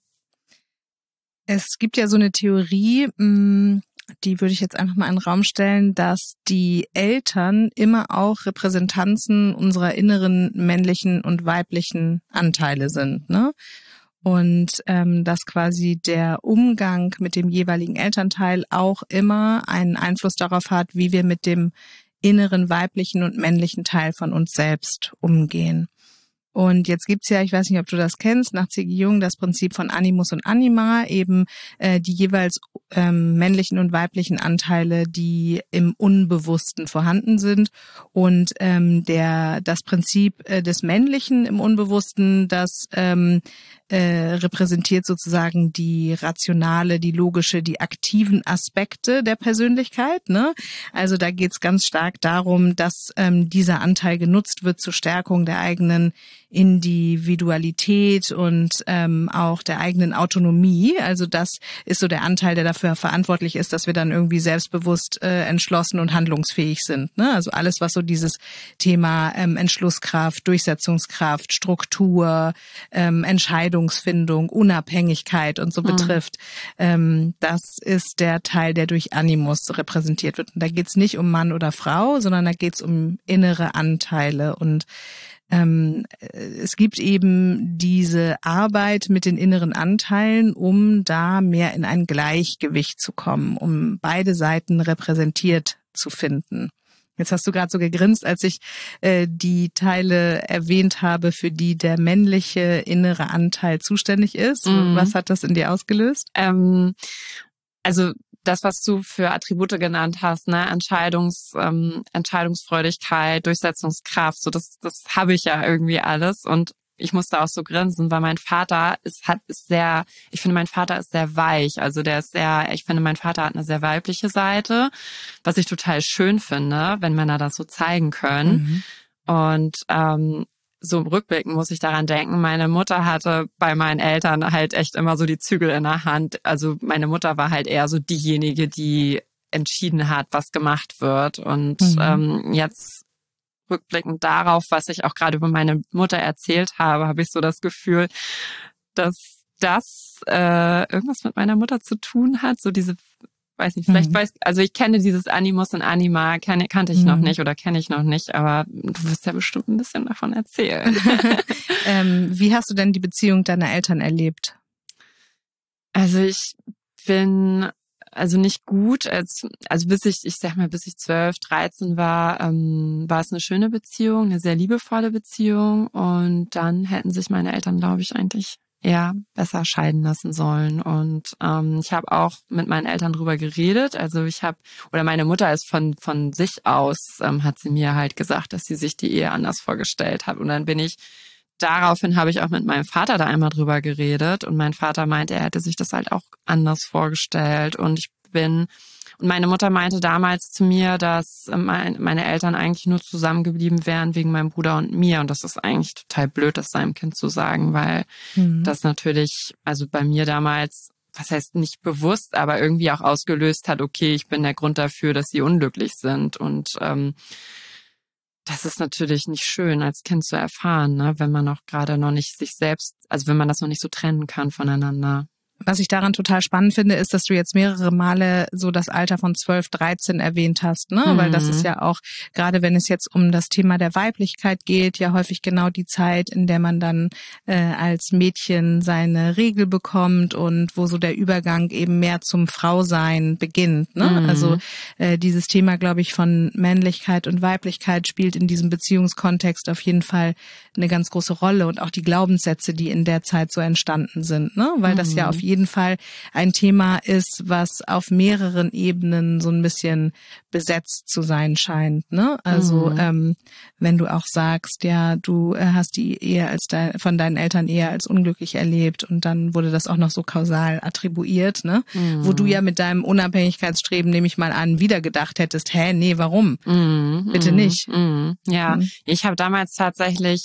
Es gibt ja so eine Theorie, die würde ich jetzt einfach mal in den Raum stellen, dass die Eltern immer auch Repräsentanzen unserer inneren männlichen und weiblichen Anteile sind, ne? Und dass quasi der Umgang mit dem jeweiligen Elternteil auch immer einen Einfluss darauf hat, wie wir mit dem inneren weiblichen und männlichen Teil von uns selbst umgehen. Und jetzt gibt's ja, ich weiß nicht, ob du das kennst, nach C.G. Jung das Prinzip von Animus und Anima, eben die jeweils männlichen und weiblichen Anteile, die im Unbewussten vorhanden sind. Und das Prinzip des Männlichen im Unbewussten, das repräsentiert sozusagen die rationale, die logische, die aktiven Aspekte der Persönlichkeit, ne? Also da geht's ganz stark darum, dass dieser Anteil genutzt wird zur Stärkung der eigenen Individualität und auch der eigenen Autonomie. Also das ist so der Anteil, der dafür verantwortlich ist, dass wir dann irgendwie selbstbewusst, entschlossen und handlungsfähig sind, ne? Also alles, was so dieses Thema Entschlusskraft, Durchsetzungskraft, Struktur, Entscheidungsfindung, Unabhängigkeit und so betrifft, das ist der Teil, der durch Animus repräsentiert wird. Und da geht's nicht um Mann oder Frau, sondern da geht's um innere Anteile. Und es gibt eben diese Arbeit mit den inneren Anteilen, um da mehr in ein Gleichgewicht zu kommen, um beide Seiten repräsentiert zu finden. Jetzt hast du gerade so gegrinst, als ich die Teile erwähnt habe, für die der männliche innere Anteil zuständig ist. Was hat das in dir ausgelöst? Also das, was du für Attribute genannt hast, ne, Entscheidungsfreudigkeit, Durchsetzungskraft, so das habe ich ja irgendwie alles und ich musste auch so grinsen, weil mein Vater ich finde, mein Vater ist sehr weich, also ich finde, mein Vater hat eine sehr weibliche Seite, was ich total schön finde, wenn Männer das so zeigen können. Und so im Rückblicken muss ich daran denken, meine Mutter hatte bei meinen Eltern halt echt immer so die Zügel in der Hand. Also meine Mutter war halt eher so diejenige, die entschieden hat, was gemacht wird. Und jetzt rückblickend darauf, was ich auch gerade über meine Mutter erzählt habe, habe ich so das Gefühl, dass das irgendwas mit meiner Mutter zu tun hat. So diese, weiß nicht, vielleicht also ich kenne dieses Animus und Anima, kannte ich noch nicht oder kenne ich noch nicht, aber du wirst ja bestimmt ein bisschen davon erzählen. Wie hast du denn die Beziehung deiner Eltern erlebt? Also ich bin nicht gut, bis ich 12, 13 war es eine schöne Beziehung, eine sehr liebevolle Beziehung und dann hätten sich meine Eltern, glaube ich, eigentlich eher besser scheiden lassen sollen. Und ich habe auch mit meinen Eltern drüber geredet. Also meine Mutter ist von sich aus, hat sie mir halt gesagt, dass sie sich die Ehe anders vorgestellt hat. Und dann daraufhin habe ich auch mit meinem Vater da einmal drüber geredet. Und mein Vater meinte, er hätte sich das halt auch anders vorgestellt. Und meine Mutter meinte damals zu mir, dass meine Eltern eigentlich nur zusammengeblieben wären wegen meinem Bruder und mir. Und das ist eigentlich total blöd, das seinem Kind zu sagen, weil das natürlich, also bei mir damals, was heißt nicht bewusst, aber irgendwie auch ausgelöst hat, okay, ich bin der Grund dafür, dass sie unglücklich sind. Und das ist natürlich nicht schön, als Kind zu erfahren, ne? Wenn man auch gerade noch nicht sich selbst, also wenn man das noch nicht so trennen kann voneinander. Was ich daran total spannend finde, ist, dass du jetzt mehrere Male so das Alter von 12, 13 erwähnt hast, ne? Weil das ist ja auch, gerade wenn es jetzt um das Thema der Weiblichkeit geht, ja häufig genau die Zeit, in der man dann als Mädchen seine Regel bekommt und wo so der Übergang eben mehr zum Frausein beginnt, ne? Also dieses Thema, glaube ich, von Männlichkeit und Weiblichkeit spielt in diesem Beziehungskontext auf jeden Fall eine ganz große Rolle und auch die Glaubenssätze, die in der Zeit so entstanden sind, ne? Weil das ja auf jeden Fall ein Thema ist, was auf mehreren Ebenen so ein bisschen besetzt zu sein scheint, ne? Also wenn du auch sagst, ja, du hast die Ehe von deinen Eltern eher als unglücklich erlebt und dann wurde das auch noch so kausal attribuiert, ne? Wo du ja mit deinem Unabhängigkeitsstreben, nehme ich mal an, wieder gedacht hättest, nee, warum? Bitte nicht. Ja, ich habe damals tatsächlich,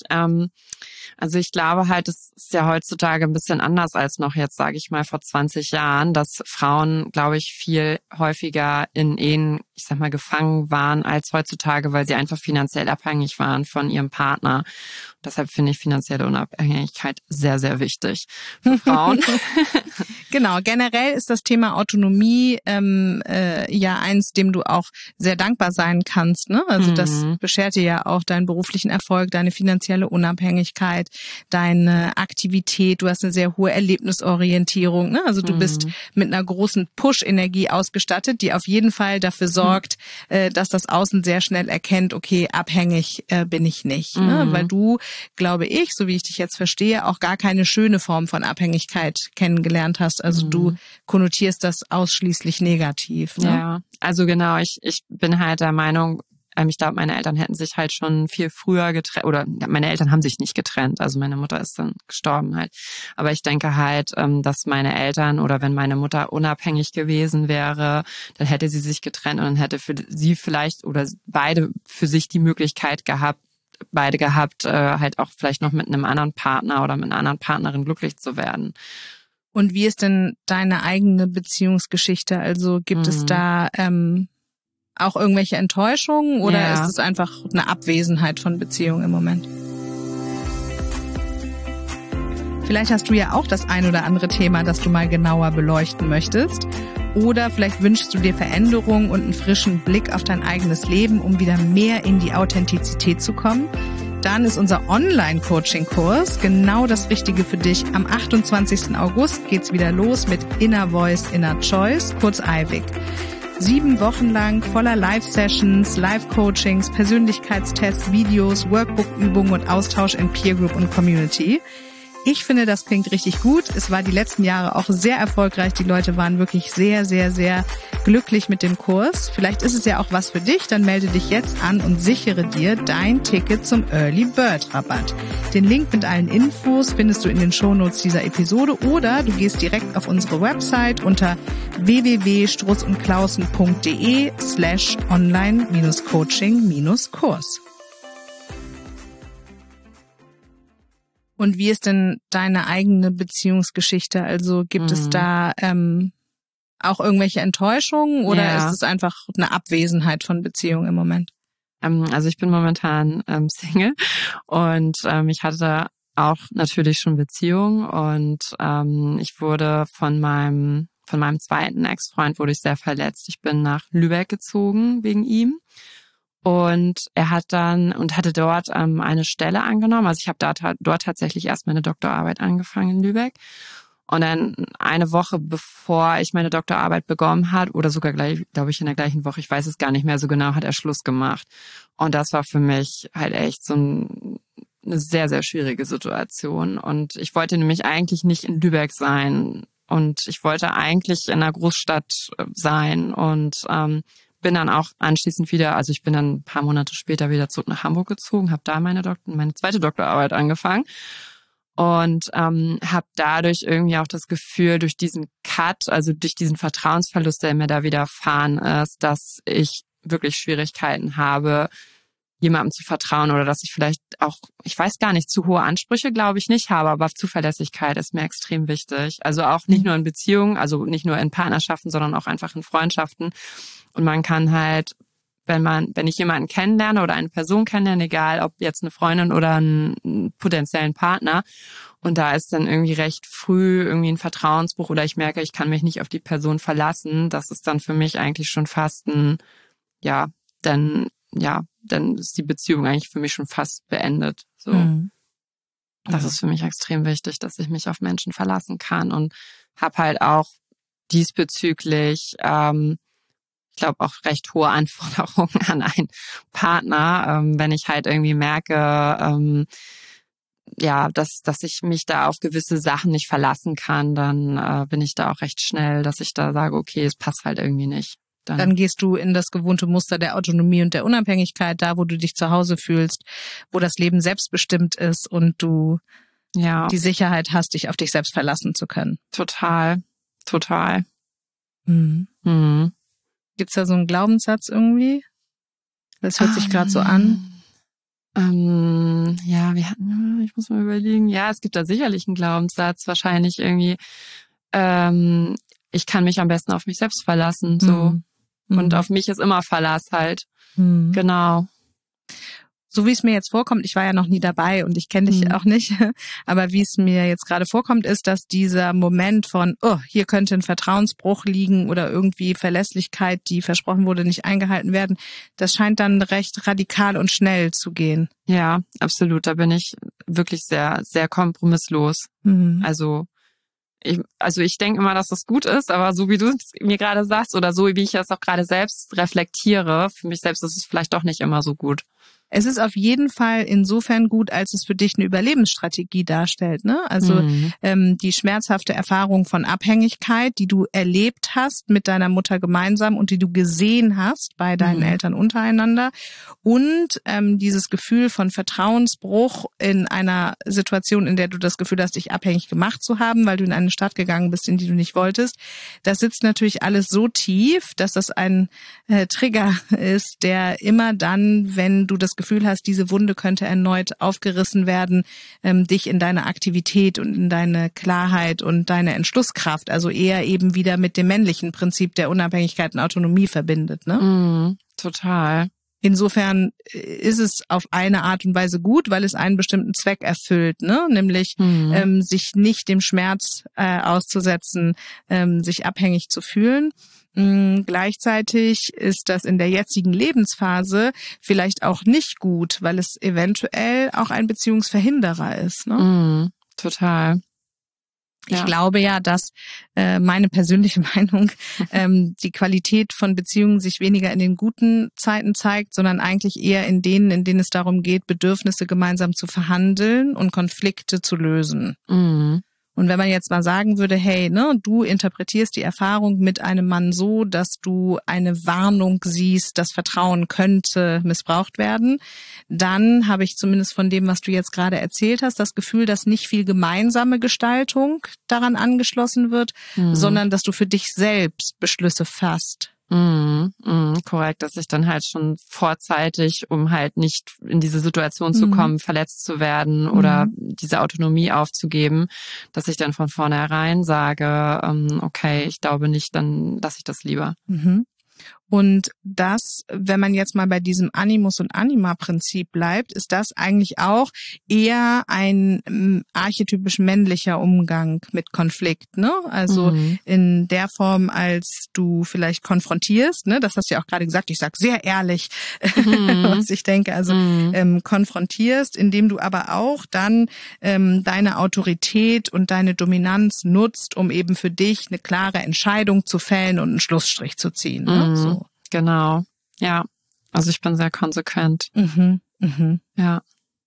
also ich glaube halt, es ist ja heutzutage ein bisschen anders als noch jetzt, sage ich mal, vor 20 Jahren, dass Frauen, glaube ich, viel häufiger in Ehen, ich sag mal, gefangen waren als heutzutage, weil sie einfach finanziell abhängig waren von ihrem Partner. Und deshalb finde ich finanzielle Unabhängigkeit sehr, sehr wichtig für Frauen. Genau, generell ist das Thema Autonomie ja eins, dem du auch sehr dankbar sein kannst, ne? Also das beschert dir ja auch deinen beruflichen Erfolg, deine finanzielle Unabhängigkeit, deine Aktivität, du hast eine sehr hohe Erlebnisorientierung, ne? Also du bist mit einer großen Push-Energie ausgestattet, die auf jeden Fall dafür sorgt, dass das Außen sehr schnell erkennt, okay, abhängig bin ich nicht, ne? Weil du, glaube ich, so wie ich dich jetzt verstehe, auch gar keine schöne Form von Abhängigkeit kennengelernt hast. Also du konnotierst das ausschließlich negativ. Ne? Ja, also genau, ich bin halt der Meinung, ich glaube, meine Eltern hätten sich halt schon viel früher getrennt, oder meine Eltern haben sich nicht getrennt, also meine Mutter ist dann gestorben halt. Aber ich denke halt, dass meine Eltern oder wenn meine Mutter unabhängig gewesen wäre, dann hätte sie sich getrennt und dann hätte für sie vielleicht oder beide für sich die Möglichkeit gehabt, halt auch vielleicht noch mit einem anderen Partner oder mit einer anderen Partnerin glücklich zu werden. Und wie ist denn deine eigene Beziehungsgeschichte? Also gibt es da auch irgendwelche Enttäuschungen oder ist es einfach eine Abwesenheit von Beziehungen im Moment? Vielleicht hast du ja auch das ein oder andere Thema, das du mal genauer beleuchten möchtest. Oder vielleicht wünschst du dir Veränderung und einen frischen Blick auf dein eigenes Leben, um wieder mehr in die Authentizität zu kommen. dann ist unser Online-Coaching-Kurs genau das Richtige für dich. Am 28. August geht's wieder los mit Inner Voice, Inner Choice, kurz IVIC. 7 Wochen lang voller Live-Sessions, Live-Coachings, Persönlichkeitstests, Videos, Workbook-Übungen und Austausch in Peer Group und Community. Ich finde, das klingt richtig gut. Es war die letzten Jahre auch sehr erfolgreich. Die Leute waren wirklich sehr, sehr, sehr glücklich mit dem Kurs. Vielleicht ist es ja auch was für dich. Dann melde dich jetzt an und sichere dir dein Ticket zum Early Bird Rabatt. Den Link mit allen Infos findest du in den Shownotes dieser Episode oder du gehst direkt auf unsere Website unter www.strussundklausen.de/online-coaching-Kurs. Und wie ist denn deine eigene Beziehungsgeschichte? Also gibt es da auch irgendwelche Enttäuschungen oder ist es einfach eine Abwesenheit von Beziehungen im Moment? Also ich bin momentan Single und ich hatte auch natürlich schon Beziehungen und ich wurde von meinem zweiten Ex-Freund wurde ich sehr verletzt. Ich bin nach Lübeck gezogen wegen ihm. Und er hatte dort eine Stelle angenommen. Also ich habe dort tatsächlich erst meine Doktorarbeit angefangen in Lübeck. Und dann eine Woche bevor ich meine Doktorarbeit begonnen hat, oder sogar gleich, glaube ich, in der gleichen Woche, ich weiß es gar nicht mehr so genau, hat er Schluss gemacht. Und das war für mich halt echt so eine sehr, sehr schwierige Situation. Und ich wollte nämlich eigentlich nicht in Lübeck sein. Und ich wollte eigentlich in einer Großstadt sein und bin dann auch anschließend wieder, also ich bin dann ein paar Monate später wieder zurück nach Hamburg gezogen, habe da meine zweite Doktorarbeit angefangen und habe dadurch irgendwie auch das Gefühl, durch diesen Cut, also durch diesen Vertrauensverlust, der mir da widerfahren ist, dass ich wirklich Schwierigkeiten habe, jemandem zu vertrauen oder dass ich vielleicht auch, ich weiß gar nicht, zu hohe Ansprüche, glaube ich, nicht habe, aber Zuverlässigkeit ist mir extrem wichtig. Also auch nicht nur in Beziehungen, also nicht nur in Partnerschaften, sondern auch einfach in Freundschaften. Und man kann halt, wenn ich jemanden kennenlerne oder eine Person kennenlerne, egal ob jetzt eine Freundin oder einen potenziellen Partner, und da ist dann irgendwie recht früh irgendwie ein Vertrauensbruch oder ich merke, ich kann mich nicht auf die Person verlassen, das ist dann für mich eigentlich schon fast dann ist die Beziehung eigentlich für mich schon fast beendet. So. Das ist für mich extrem wichtig, dass ich mich auf Menschen verlassen kann und habe halt auch diesbezüglich ich glaube auch recht hohe Anforderungen an einen Partner, wenn ich halt irgendwie merke, dass ich mich da auf gewisse Sachen nicht verlassen kann, dann bin ich da auch recht schnell, dass ich da sage, okay, es passt halt irgendwie nicht. Dann gehst du in das gewohnte Muster der Autonomie und der Unabhängigkeit, da wo du dich zu Hause fühlst, wo das Leben selbstbestimmt ist und du die Sicherheit hast, dich auf dich selbst verlassen zu können. Total. Gibt's da so einen Glaubenssatz irgendwie? Das hört sich gerade so an. Ich muss mal überlegen. Ja, es gibt da sicherlich einen Glaubenssatz. Wahrscheinlich irgendwie, ich kann mich am besten auf mich selbst verlassen. So. Und auf mich ist immer Verlass halt. Genau. So wie es mir jetzt vorkommt, ich war ja noch nie dabei und ich kenne dich auch nicht, aber wie es mir jetzt gerade vorkommt, ist, dass dieser Moment von, hier könnte ein Vertrauensbruch liegen oder irgendwie Verlässlichkeit, die versprochen wurde, nicht eingehalten werden, das scheint dann recht radikal und schnell zu gehen. Ja, absolut. Da bin ich wirklich sehr, sehr kompromisslos. Also ich denke immer, dass das gut ist, aber so wie du es mir gerade sagst oder so wie ich das auch gerade selbst reflektiere, für mich selbst ist es vielleicht doch nicht immer so gut. Es ist auf jeden Fall insofern gut, als es für dich eine Überlebensstrategie darstellt, ne? Also die schmerzhafte Erfahrung von Abhängigkeit, die du erlebt hast mit deiner Mutter gemeinsam und die du gesehen hast bei deinen Eltern untereinander und dieses Gefühl von Vertrauensbruch in einer Situation, in der du das Gefühl hast, dich abhängig gemacht zu haben, weil du in eine Stadt gegangen bist, in die du nicht wolltest. Das sitzt natürlich alles so tief, dass das ein Trigger ist, der immer dann, wenn du das Gefühl hast, diese Wunde könnte erneut aufgerissen werden, dich in deine Aktivität und in deine Klarheit und deine Entschlusskraft, also eher eben wieder mit dem männlichen Prinzip der Unabhängigkeit und Autonomie verbindet, ne? Total. Insofern ist es auf eine Art und Weise gut, weil es einen bestimmten Zweck erfüllt, ne? Nämlich sich nicht dem Schmerz auszusetzen, sich abhängig zu fühlen. Gleichzeitig ist das in der jetzigen Lebensphase vielleicht auch nicht gut, weil es eventuell auch ein Beziehungsverhinderer ist. Ne? Total. Ich glaube ja, dass meine persönliche Meinung die Qualität von Beziehungen sich weniger in den guten Zeiten zeigt, sondern eigentlich eher in denen es darum geht, Bedürfnisse gemeinsam zu verhandeln und Konflikte zu lösen. Und wenn man jetzt mal sagen würde, hey, ne, du interpretierst die Erfahrung mit einem Mann so, dass du eine Warnung siehst, das Vertrauen könnte missbraucht werden, dann habe ich zumindest von dem, was du jetzt gerade erzählt hast, das Gefühl, dass nicht viel gemeinsame Gestaltung daran angeschlossen wird, sondern dass du für dich selbst Beschlüsse fasst. Korrekt, dass ich dann halt schon vorzeitig, um halt nicht in diese Situation zu kommen, verletzt zu werden oder diese Autonomie aufzugeben, dass ich dann von vornherein sage, okay, ich glaube nicht, dann lasse ich das lieber. Und das, wenn man jetzt mal bei diesem Animus- und Anima-Prinzip bleibt, ist das eigentlich auch eher ein archetypisch männlicher Umgang mit Konflikt, ne? Also in der Form, als du vielleicht konfrontierst, ne? Das hast du ja auch gerade gesagt, ich sag sehr ehrlich, was ich denke, also konfrontierst, indem du aber auch dann deine Autorität und deine Dominanz nutzt, um eben für dich eine klare Entscheidung zu fällen und einen Schlussstrich zu ziehen, ne? So. Genau, ja. Also ich bin sehr konsequent. Ja.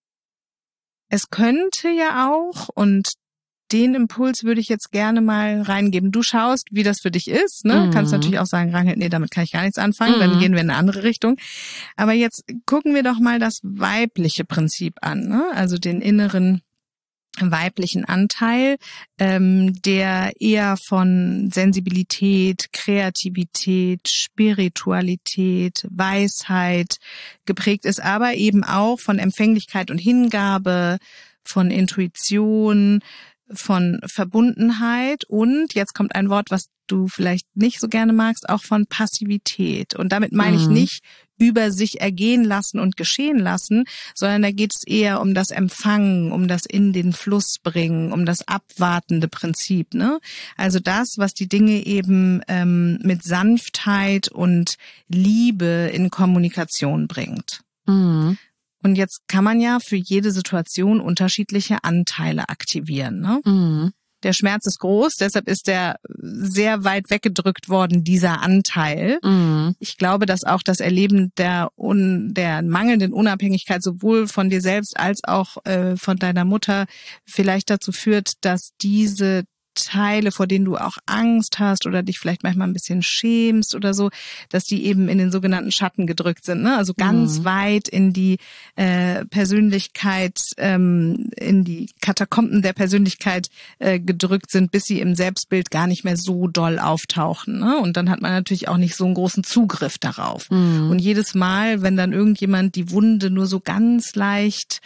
Es könnte ja auch, und den Impuls würde ich jetzt gerne mal reingeben. Du schaust, wie das für dich ist, ne? Kannst natürlich auch sagen, Rangel, nee, damit kann ich gar nichts anfangen, dann gehen wir in eine andere Richtung. Aber jetzt gucken wir doch mal das weibliche Prinzip an, ne? Also den inneren weiblichen Anteil, der eher von Sensibilität, Kreativität, Spiritualität, Weisheit geprägt ist, aber eben auch von Empfänglichkeit und Hingabe, von Intuition, von Verbundenheit und, jetzt kommt ein Wort, was du vielleicht nicht so gerne magst, auch von Passivität. Und damit meine ich nicht über sich ergehen lassen und geschehen lassen, sondern da geht es eher um das Empfangen, um das in den Fluss bringen, um das abwartende Prinzip, ne? Also das, was die Dinge eben mit Sanftheit und Liebe in Kommunikation bringt. Und jetzt kann man ja für jede Situation unterschiedliche Anteile aktivieren, ne? Der Schmerz ist groß, deshalb ist der sehr weit weggedrückt worden, dieser Anteil. Ich glaube, dass auch das Erleben der mangelnden Unabhängigkeit sowohl von dir selbst als auch von deiner Mutter vielleicht dazu führt, dass diese Teile, vor denen du auch Angst hast oder dich vielleicht manchmal ein bisschen schämst oder so, dass die eben in den sogenannten Schatten gedrückt sind, ne? Also ganz weit in die Persönlichkeit, in die Katakomben der Persönlichkeit gedrückt sind, bis sie im Selbstbild gar nicht mehr so doll auftauchen, ne? Und dann hat man natürlich auch nicht so einen großen Zugriff darauf. Und jedes Mal, wenn dann irgendjemand die Wunde nur so ganz leicht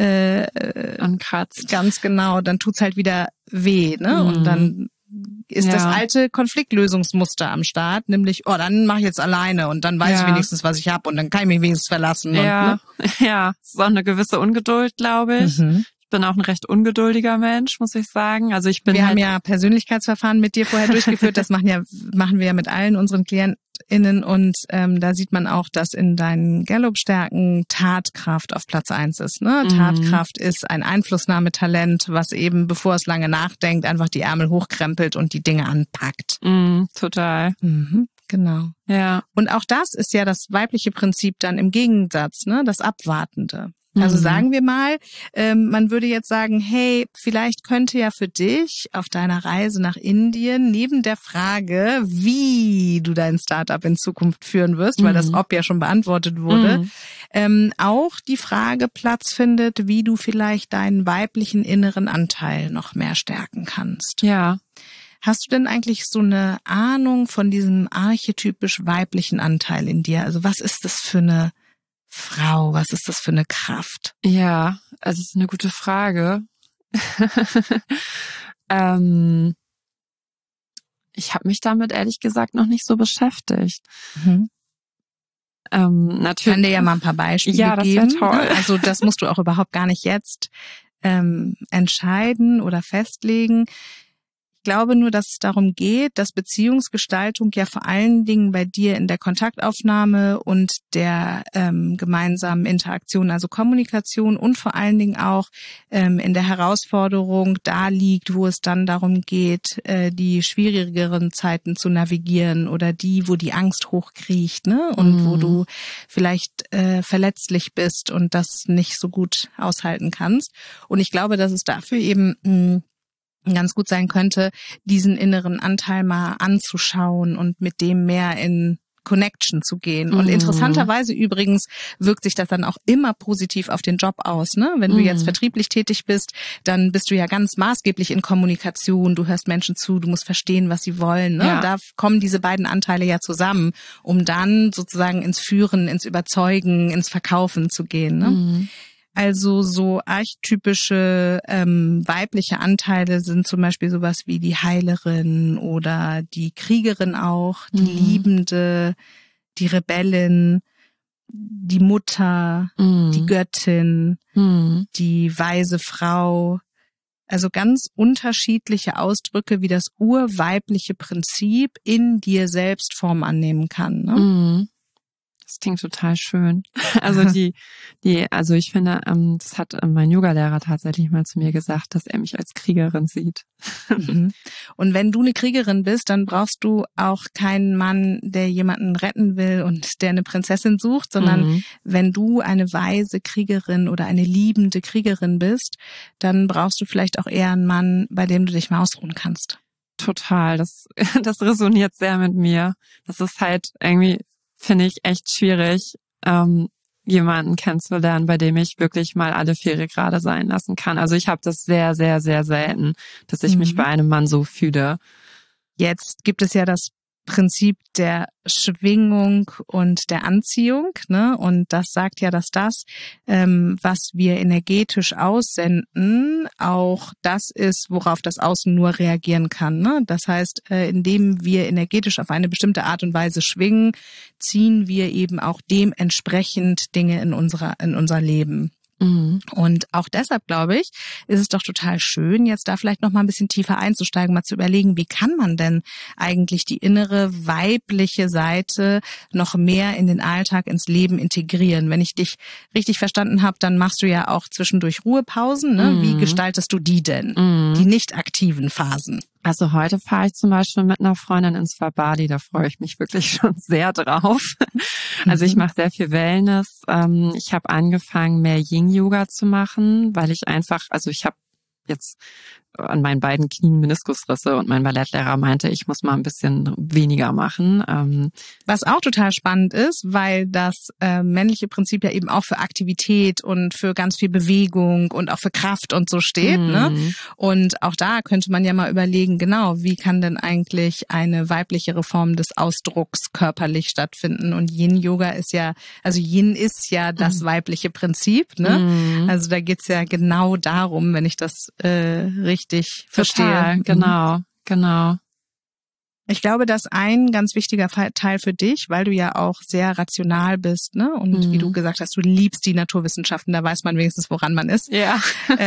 ankratzt, ganz genau, dann tut's halt wieder weh, ne? Und dann ist das alte Konfliktlösungsmuster am Start, nämlich, dann mache ich jetzt alleine und dann weiß ich wenigstens, was ich habe und dann kann ich mich wenigstens verlassen. Ja, und, ne? Ja, es ist auch eine gewisse Ungeduld, glaube ich. Ich bin auch ein recht ungeduldiger Mensch, muss ich sagen. Also wir haben ja Persönlichkeitsverfahren mit dir vorher durchgeführt, das machen wir ja mit allen unseren KlientInnen und da sieht man auch, dass in deinen Gallup-Stärken Tatkraft auf Platz 1 ist. Ne? Tatkraft ist ein Einflussnahmetalent, was eben, bevor es lange nachdenkt, einfach die Ärmel hochkrempelt und die Dinge anpackt. Total. Genau. Ja. Und auch das ist ja das weibliche Prinzip dann im Gegensatz, ne? Das Abwartende. Also sagen wir mal, man würde jetzt sagen, hey, vielleicht könnte ja für dich auf deiner Reise nach Indien neben der Frage, wie du dein Startup in Zukunft führen wirst, weil das Ob ja schon beantwortet wurde, auch die Frage Platz findet, wie du vielleicht deinen weiblichen inneren Anteil noch mehr stärken kannst. Ja. Hast du denn eigentlich so eine Ahnung von diesem archetypisch weiblichen Anteil in dir? Also was ist das für eine Frau, was ist das für eine Kraft? Ja, also es ist eine gute Frage. Ich habe mich damit ehrlich gesagt noch nicht so beschäftigt. Natürlich. Ich kann dir ja mal ein paar Beispiele geben. Ja, das wäre toll. Also das musst du auch überhaupt gar nicht jetzt entscheiden oder festlegen. Ich glaube nur, dass es darum geht, dass Beziehungsgestaltung ja vor allen Dingen bei dir in der Kontaktaufnahme und der gemeinsamen Interaktion, also Kommunikation und vor allen Dingen auch in der Herausforderung da liegt, wo es dann darum geht, die schwierigeren Zeiten zu navigieren oder die, wo die Angst hochkriecht, ne? Und wo du vielleicht verletzlich bist und das nicht so gut aushalten kannst. Und ich glaube, dass es dafür eben ganz gut sein könnte, diesen inneren Anteil mal anzuschauen und mit dem mehr in Connection zu gehen. Und interessanterweise übrigens wirkt sich das dann auch immer positiv auf den Job aus. Ne? Wenn du jetzt vertrieblich tätig bist, dann bist du ja ganz maßgeblich in Kommunikation. Du hörst Menschen zu, du musst verstehen, was sie wollen. Ne? Ja. Da kommen diese beiden Anteile ja zusammen, um dann sozusagen ins Führen, ins Überzeugen, ins Verkaufen zu gehen. Ne? Also so archetypische weibliche Anteile sind zum Beispiel sowas wie die Heilerin oder die Kriegerin auch, die Liebende, die Rebellin, die Mutter, die Göttin, die weise Frau. Also ganz unterschiedliche Ausdrücke, wie das urweibliche Prinzip in dir selbst Form annehmen kann. Ne? Das klingt total schön. Also also ich finde, das hat mein Yogalehrer tatsächlich mal zu mir gesagt, dass er mich als Kriegerin sieht. Und wenn du eine Kriegerin bist, dann brauchst du auch keinen Mann, der jemanden retten will und der eine Prinzessin sucht, sondern wenn du eine weise Kriegerin oder eine liebende Kriegerin bist, dann brauchst du vielleicht auch eher einen Mann, bei dem du dich mal ausruhen kannst. Total, das resoniert sehr mit mir. Das ist halt irgendwie, finde ich, echt schwierig, jemanden kennenzulernen, bei dem ich wirklich mal alle Viere gerade sein lassen kann. Also ich habe das sehr, sehr, sehr selten, dass ich mich bei einem Mann so fühle. Jetzt gibt es ja das Prinzip der Schwingung und der Anziehung, ne? Und das sagt ja, dass das, was wir energetisch aussenden, auch das ist, worauf das Außen nur reagieren kann, ne? Das heißt, indem wir energetisch auf eine bestimmte Art und Weise schwingen, ziehen wir eben auch dementsprechend Dinge in unser Leben. Und auch deshalb, glaube ich, ist es doch total schön, jetzt da vielleicht noch mal ein bisschen tiefer einzusteigen, mal zu überlegen, wie kann man denn eigentlich die innere weibliche Seite noch mehr in den Alltag, ins Leben integrieren? Wenn ich dich richtig verstanden habe, dann machst du ja auch zwischendurch Ruhepausen. Ne? Wie gestaltest du die denn? Die nicht aktiven Phasen? Also heute fahre ich zum Beispiel mit einer Freundin ins Spa Bali, da freue ich mich wirklich schon sehr drauf. Also ich mache sehr viel Wellness. Ich habe angefangen, mehr Yin-Yoga zu machen, weil ich einfach, also ich habe jetzt an meinen beiden Knien Meniskusrisse und mein Ballettlehrer meinte, ich muss mal ein bisschen weniger machen. Was auch total spannend ist, weil das männliche Prinzip ja eben auch für Aktivität und für ganz viel Bewegung und auch für Kraft und so steht. Ne? Und auch da könnte man ja mal überlegen, genau, wie kann denn eigentlich eine weiblichere Form des Ausdrucks körperlich stattfinden? Und Yin-Yoga ist ja, also Yin ist ja das weibliche Prinzip. Ne? Also da geht's ja genau darum, wenn ich das richtig verstehe. Total, genau. Ich glaube, dass ein ganz wichtiger Teil für dich, weil du ja auch sehr rational bist, ne? Und wie du gesagt hast, du liebst die Naturwissenschaften, da weiß man wenigstens, woran man ist. Ja.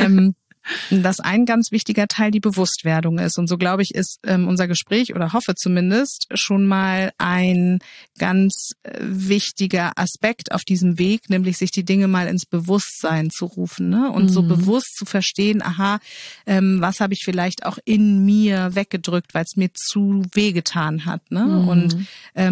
Dass ein ganz wichtiger Teil die Bewusstwerdung ist. Und so, glaube ich, ist unser Gespräch, oder hoffe zumindest, schon mal ein ganz wichtiger Aspekt auf diesem Weg, nämlich sich die Dinge mal ins Bewusstsein zu rufen, ne? Und so bewusst zu verstehen, aha, was habe ich vielleicht auch in mir weggedrückt, weil es mir zu wehgetan hat, ne? Und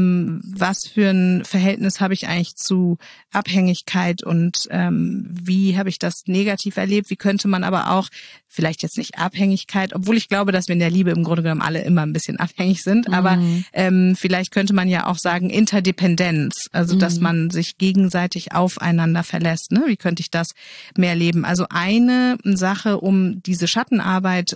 was für ein Verhältnis habe ich eigentlich zu Abhängigkeit und wie habe ich das negativ erlebt? Wie könnte man aber auch vielleicht jetzt nicht Abhängigkeit, obwohl ich glaube, dass wir in der Liebe im Grunde genommen alle immer ein bisschen abhängig sind, aber vielleicht könnte man ja auch sagen Interdependenz, also dass man sich gegenseitig aufeinander verlässt. Ne? Wie könnte ich das mehr leben? Also eine Sache, um diese Schattenarbeit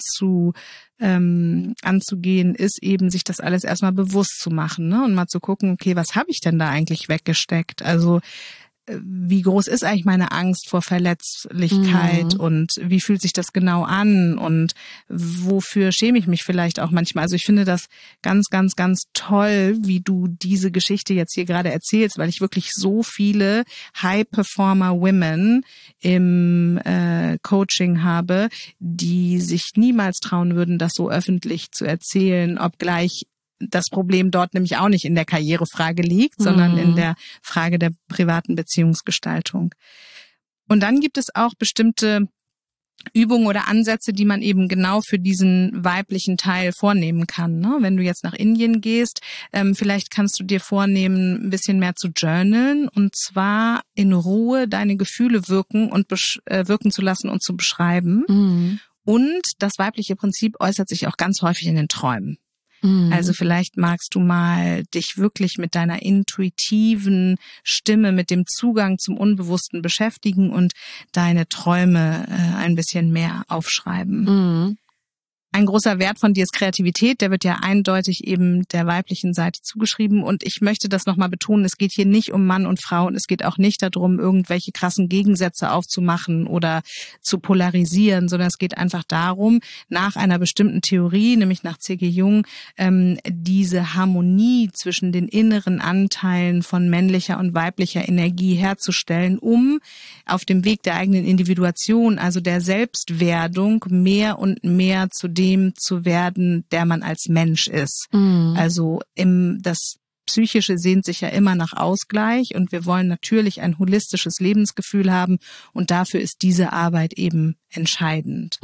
anzugehen, ist eben, sich das alles erstmal bewusst zu machen, ne? Und mal zu gucken, okay, was habe ich denn da eigentlich weggesteckt? Also wie groß ist eigentlich meine Angst vor Verletzlichkeit und wie fühlt sich das genau an und wofür schäme ich mich vielleicht auch manchmal. Also ich finde das ganz, ganz, ganz toll, wie du diese Geschichte jetzt hier gerade erzählst, weil ich wirklich so viele High-Performer-Women im Coaching habe, die sich niemals trauen würden, das so öffentlich zu erzählen, obgleich das Problem dort nämlich auch nicht in der Karrierefrage liegt, sondern in der Frage der privaten Beziehungsgestaltung. Und dann gibt es auch bestimmte Übungen oder Ansätze, die man eben genau für diesen weiblichen Teil vornehmen kann. Ne? Wenn du jetzt nach Indien gehst, vielleicht kannst du dir vornehmen, ein bisschen mehr zu journalen und zwar in Ruhe deine Gefühle wirken zu lassen und zu beschreiben. Und das weibliche Prinzip äußert sich auch ganz häufig in den Träumen. Also vielleicht magst du mal dich wirklich mit deiner intuitiven Stimme, mit dem Zugang zum Unbewussten beschäftigen und deine Träume ein bisschen mehr aufschreiben. Ein großer Wert von dir ist Kreativität, der wird ja eindeutig eben der weiblichen Seite zugeschrieben und ich möchte das nochmal betonen, es geht hier nicht um Mann und Frau und es geht auch nicht darum, irgendwelche krassen Gegensätze aufzumachen oder zu polarisieren, sondern es geht einfach darum, nach einer bestimmten Theorie, nämlich nach C.G. Jung, diese Harmonie zwischen den inneren Anteilen von männlicher und weiblicher Energie herzustellen, um auf dem Weg der eigenen Individuation, also der Selbstwerdung, mehr und mehr zu dem zu werden, der man als Mensch ist. Also das Psychische sehnt sich ja immer nach Ausgleich und wir wollen natürlich ein holistisches Lebensgefühl haben und dafür ist diese Arbeit eben entscheidend.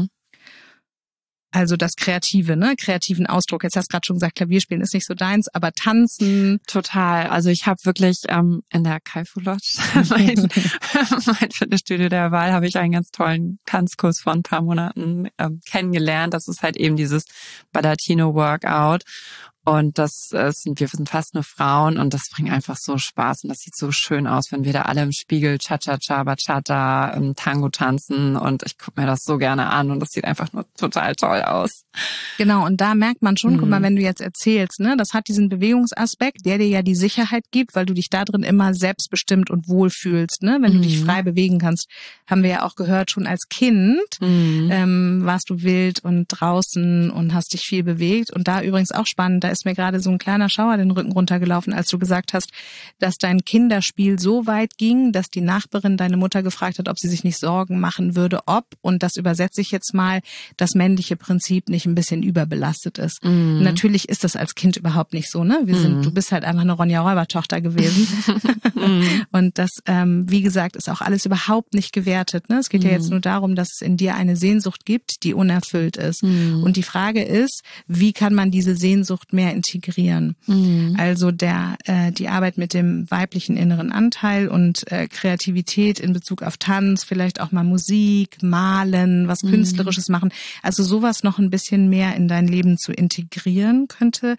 Also das Kreative, ne? Kreativen Ausdruck. Jetzt hast du gerade schon gesagt, Klavierspielen ist nicht so deins, aber Tanzen. Total. Also ich habe wirklich in der Kaifu Lodge, mein Fitnessstudio der Wahl, habe ich einen ganz tollen Tanzkurs vor ein paar Monaten kennengelernt. Das ist halt eben dieses Ballatino-Workout. Und wir sind fast nur Frauen und das bringt einfach so Spaß und das sieht so schön aus, wenn wir da alle im Spiegel Cha-Cha-Cha, Bachata, Tango tanzen und ich gucke mir das so gerne an und das sieht einfach nur total toll aus. Genau, und da merkt man schon, guck mal, wenn du jetzt erzählst, ne, das hat diesen Bewegungsaspekt, der dir ja die Sicherheit gibt, weil du dich da drin immer selbstbestimmt und wohl fühlst, ne, wenn du dich frei bewegen kannst. Haben wir ja auch gehört, schon als Kind warst du wild und draußen und hast dich viel bewegt und da übrigens auch spannend, da ist mir gerade so ein kleiner Schauer den Rücken runtergelaufen, als du gesagt hast, dass dein Kinderspiel so weit ging, dass die Nachbarin deine Mutter gefragt hat, ob sie sich nicht Sorgen machen würde, und das übersetze ich jetzt mal, das männliche Prinzip nicht ein bisschen überbelastet ist. Natürlich ist das als Kind überhaupt nicht so, ne? Du bist halt einfach eine Ronja-Räuber-Tochter gewesen. Und das, wie gesagt, ist auch alles überhaupt nicht gewertet, ne? Es geht ja jetzt nur darum, dass es in dir eine Sehnsucht gibt, die unerfüllt ist. Und die Frage ist, wie kann man diese Sehnsucht mehr integrieren? Also die Arbeit mit dem weiblichen inneren Anteil und Kreativität in Bezug auf Tanz, vielleicht auch mal Musik, Malen, was Künstlerisches machen. Also sowas noch ein bisschen mehr in dein Leben zu integrieren, könnte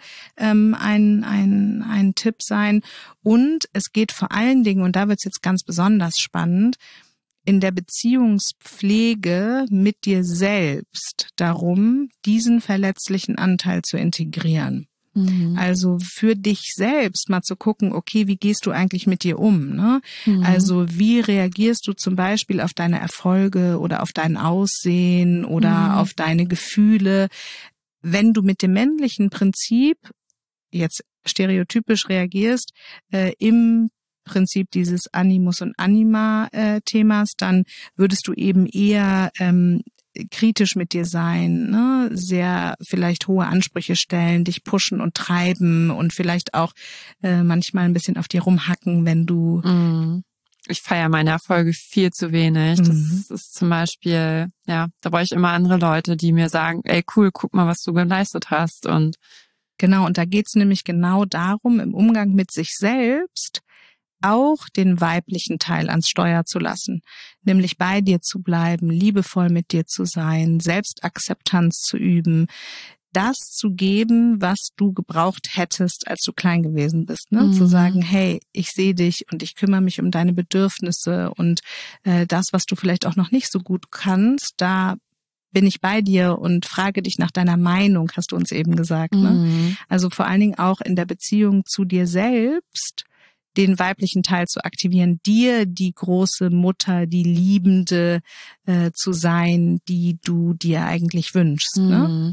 ein Tipp sein. Und es geht vor allen Dingen, und da wird es jetzt ganz besonders spannend, in der Beziehungspflege mit dir selbst darum, diesen verletzlichen Anteil zu integrieren. Also für dich selbst mal zu gucken, okay, wie gehst du eigentlich mit dir um, ne? Also wie reagierst du zum Beispiel auf deine Erfolge oder auf dein Aussehen oder auf deine Gefühle, wenn du mit dem männlichen Prinzip jetzt stereotypisch reagierst, im Prinzip dieses Animus und Anima-Themas, dann würdest du eben eher kritisch mit dir sein, ne? Sehr vielleicht hohe Ansprüche stellen, dich pushen und treiben und vielleicht auch manchmal ein bisschen auf dir rumhacken, wenn du... Ich feiere meine Erfolge viel zu wenig. Das ist zum Beispiel, ja, da brauche ich immer andere Leute, die mir sagen, ey cool, guck mal, was du geleistet hast. Und genau, und da geht's nämlich genau darum, im Umgang mit sich selbst auch den weiblichen Teil ans Steuer zu lassen, nämlich bei dir zu bleiben, liebevoll mit dir zu sein, Selbstakzeptanz zu üben, das zu geben, was du gebraucht hättest, als du klein gewesen bist, ne? Zu sagen, hey, ich sehe dich und ich kümmere mich um deine Bedürfnisse und das, was du vielleicht auch noch nicht so gut kannst, da bin ich bei dir und frage dich nach deiner Meinung, hast du uns eben gesagt, ne? Also vor allen Dingen auch in der Beziehung zu dir selbst, den weiblichen Teil zu aktivieren, dir die große Mutter, die Liebende zu sein, die du dir eigentlich wünschst. Ne?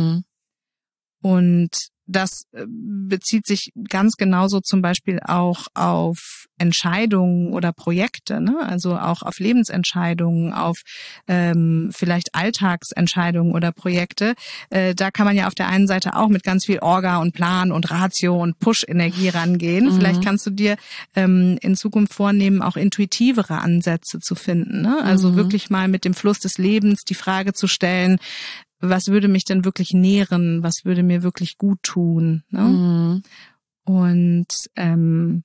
Und das bezieht sich ganz genauso zum Beispiel auch auf Entscheidungen oder Projekte, ne? Also auch auf Lebensentscheidungen, auf vielleicht Alltagsentscheidungen oder Projekte. Da kann man ja auf der einen Seite auch mit ganz viel Orga und Plan und Ratio und Push-Energie rangehen. Vielleicht kannst du dir in Zukunft vornehmen, auch intuitivere Ansätze zu finden, ne? Also wirklich mal mit dem Fluss des Lebens die Frage zu stellen, was würde mich denn wirklich nähren? Was würde mir wirklich gut tun? Ne? Und dann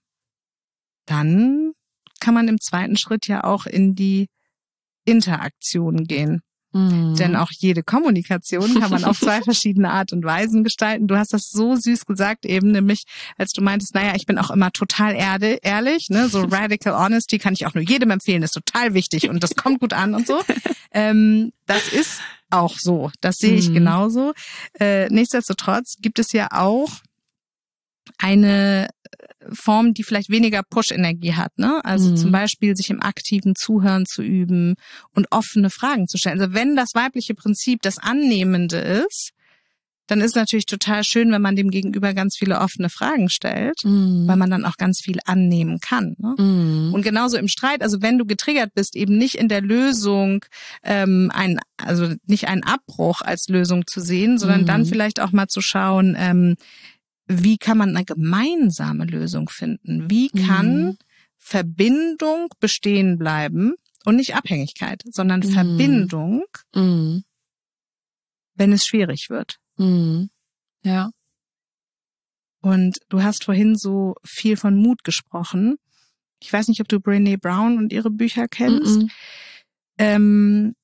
kann man im zweiten Schritt ja auch in die Interaktion gehen. Denn auch jede Kommunikation kann man auf zwei verschiedene Art und Weisen gestalten. Du hast das so süß gesagt eben, nämlich als du meintest, naja, ich bin auch immer total ehrlich, ne? So Radical Honesty kann ich auch nur jedem empfehlen, ist total wichtig und das kommt gut an und so. Das ist auch so, das sehe ich genauso. Nichtsdestotrotz gibt es ja auch eine Form, die vielleicht weniger Push-Energie hat, ne? Also zum Beispiel sich im aktiven Zuhören zu üben und offene Fragen zu stellen. Also wenn das weibliche Prinzip das Annehmende ist, dann ist es natürlich total schön, wenn man dem Gegenüber ganz viele offene Fragen stellt, weil man dann auch ganz viel annehmen kann. Ne? Und genauso im Streit, also wenn du getriggert bist, eben nicht in der Lösung also nicht einen Abbruch als Lösung zu sehen, sondern dann vielleicht auch mal zu schauen, wie kann man eine gemeinsame Lösung finden? Wie kann Verbindung bestehen bleiben und nicht Abhängigkeit, sondern Verbindung, wenn es schwierig wird? Ja. Und du hast vorhin so viel von Mut gesprochen. Ich weiß nicht, ob du Brené Brown und ihre Bücher kennst. Brené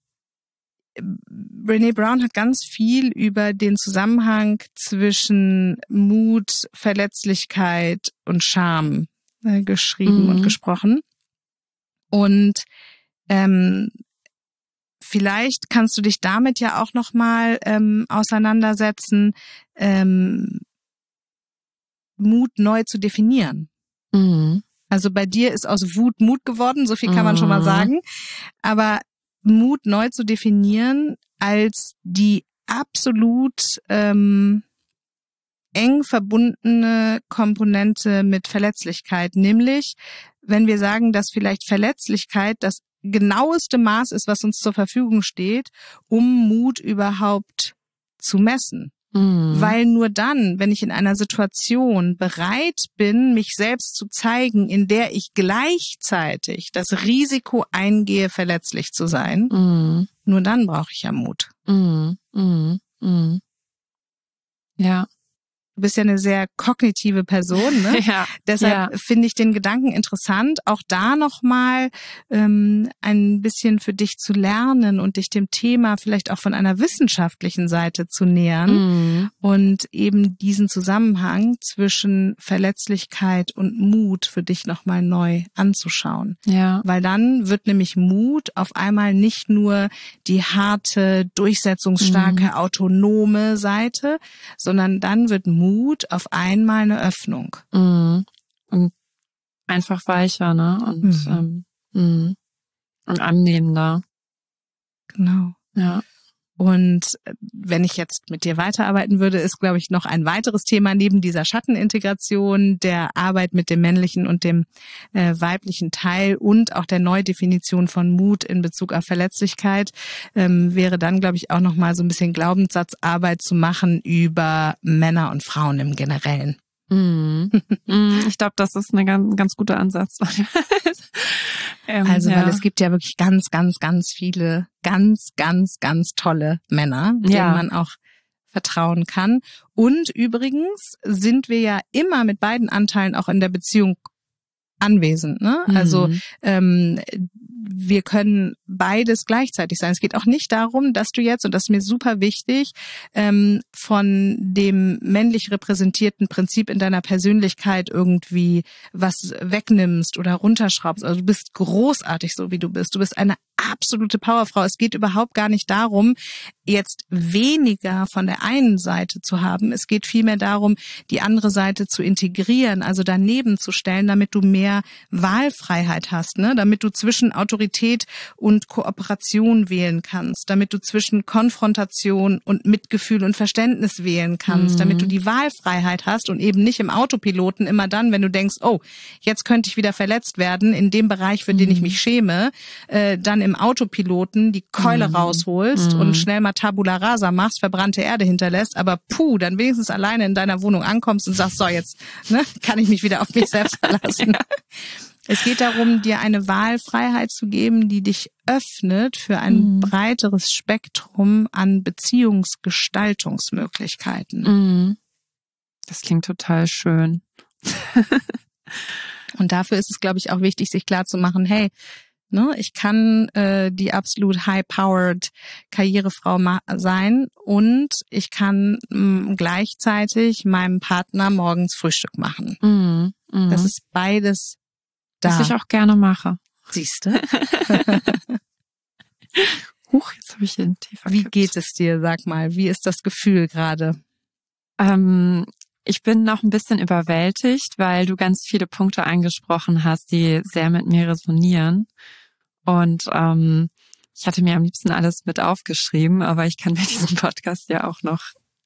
Brown hat ganz viel über den Zusammenhang zwischen Mut, Verletzlichkeit und Scham geschrieben und gesprochen. Und vielleicht kannst du dich damit ja auch nochmal auseinandersetzen, Mut neu zu definieren. Also bei dir ist aus Wut Mut geworden, so viel kann man schon mal sagen. Aber Mut neu zu definieren als die absolut eng verbundene Komponente mit Verletzlichkeit. Nämlich, wenn wir sagen, dass vielleicht Verletzlichkeit das genaueste Maß ist, was uns zur Verfügung steht, um Mut überhaupt zu messen. Weil nur dann, wenn ich in einer Situation bereit bin, mich selbst zu zeigen, in der ich gleichzeitig das Risiko eingehe, verletzlich zu sein, nur dann brauche ich ja Mut. Ja. Du bist ja eine sehr kognitive Person, ne? Ja. Deshalb finde ich den Gedanken interessant, auch da nochmal ein bisschen für dich zu lernen und dich dem Thema vielleicht auch von einer wissenschaftlichen Seite zu nähern und eben diesen Zusammenhang zwischen Verletzlichkeit und Mut für dich nochmal neu anzuschauen. Ja. Weil dann wird nämlich Mut auf einmal nicht nur die harte, durchsetzungsstarke, autonome Seite, sondern dann wird Mut auf einmal eine Öffnung. Und einfach weicher, ne? Und annehmender. Genau. Ja. Und wenn ich jetzt mit dir weiterarbeiten würde, ist, glaube ich, noch ein weiteres Thema neben dieser Schattenintegration, der Arbeit mit dem männlichen und dem weiblichen Teil und auch der Neudefinition von Mut in Bezug auf Verletzlichkeit, wäre dann, glaube ich, auch noch mal so ein bisschen Glaubenssatzarbeit zu machen über Männer und Frauen im Generellen. Ich glaube, das ist ein ganz guter Ansatz. Weil es gibt ja wirklich ganz, ganz, ganz viele ganz, ganz, ganz tolle Männer, denen man auch vertrauen kann. Und übrigens sind wir ja immer mit beiden Anteilen auch in der Beziehung anwesend, ne? Also wir können beides gleichzeitig sein. Es geht auch nicht darum, dass du jetzt, und das ist mir super wichtig, von dem männlich repräsentierten Prinzip in deiner Persönlichkeit irgendwie was wegnimmst oder runterschraubst. Also du bist großartig, so wie du bist. Du bist eine absolute Powerfrau. Es geht überhaupt gar nicht darum, jetzt weniger von der einen Seite zu haben. Es geht vielmehr darum, die andere Seite zu integrieren, also daneben zu stellen, damit du mehr Wahlfreiheit hast, ne? Damit du zwischen Autorität und Kooperation wählen kannst, damit du zwischen Konfrontation und Mitgefühl und Verständnis wählen kannst, damit du die Wahlfreiheit hast und eben nicht im Autopiloten immer dann, wenn du denkst, oh, jetzt könnte ich wieder verletzt werden in dem Bereich, für den ich mich schäme, dann im Autopiloten die Keule rausholst und schnell mal Tabula Rasa machst, verbrannte Erde hinterlässt, aber dann wenigstens alleine in deiner Wohnung ankommst und sagst, so jetzt kann ich mich wieder auf mich selbst verlassen. Ja. Es geht darum, dir eine Wahlfreiheit zu geben, die dich öffnet für ein breiteres Spektrum an Beziehungsgestaltungsmöglichkeiten. Das klingt total schön. Und dafür ist es, glaube ich, auch wichtig, sich klarzumachen, hey, ich kann die absolut high-powered Karrierefrau sein und ich kann gleichzeitig meinem Partner morgens Frühstück machen. Das ist beides da. Was ich auch gerne mache. Siehst du? Huch, jetzt habe ich den tiefer. Wie geht es dir, sag mal? Wie ist das Gefühl gerade? Ich bin noch ein bisschen überwältigt, weil du ganz viele Punkte angesprochen hast, die sehr mit mir resonieren. Und ich hatte mir am liebsten alles mit aufgeschrieben, aber ich kann mir diesen Podcast ja auch noch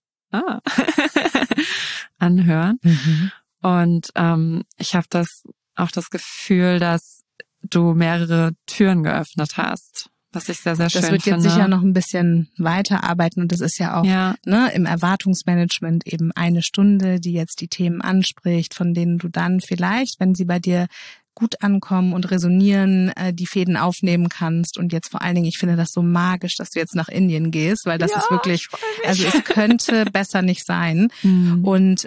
anhören. Und ich habe auch das Gefühl, dass du mehrere Türen geöffnet hast, was ich sehr, sehr schön finde. Das wird jetzt sicher noch ein bisschen weiterarbeiten und das ist ja auch im Erwartungsmanagement eben eine Stunde, die jetzt die Themen anspricht, von denen du dann vielleicht, wenn sie bei dir gut ankommen und resonieren, die Fäden aufnehmen kannst. Und jetzt vor allen Dingen, ich finde das so magisch, dass du jetzt nach Indien gehst, weil das ist wirklich, also es könnte besser nicht sein. Und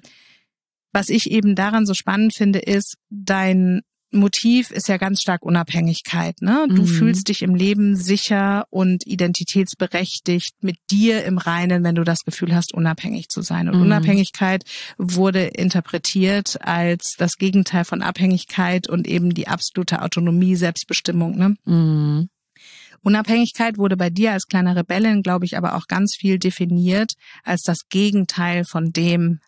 was ich eben daran so spannend finde, ist, dein Motiv ist ja ganz stark Unabhängigkeit, ne? Du fühlst dich im Leben sicher und identitätsberechtigt mit dir im Reinen, wenn du das Gefühl hast, unabhängig zu sein. Und Unabhängigkeit wurde interpretiert als das Gegenteil von Abhängigkeit und eben die absolute Autonomie, Selbstbestimmung, ne? Unabhängigkeit wurde bei dir als kleine Rebellin, glaube ich, aber auch ganz viel definiert als das Gegenteil von dem,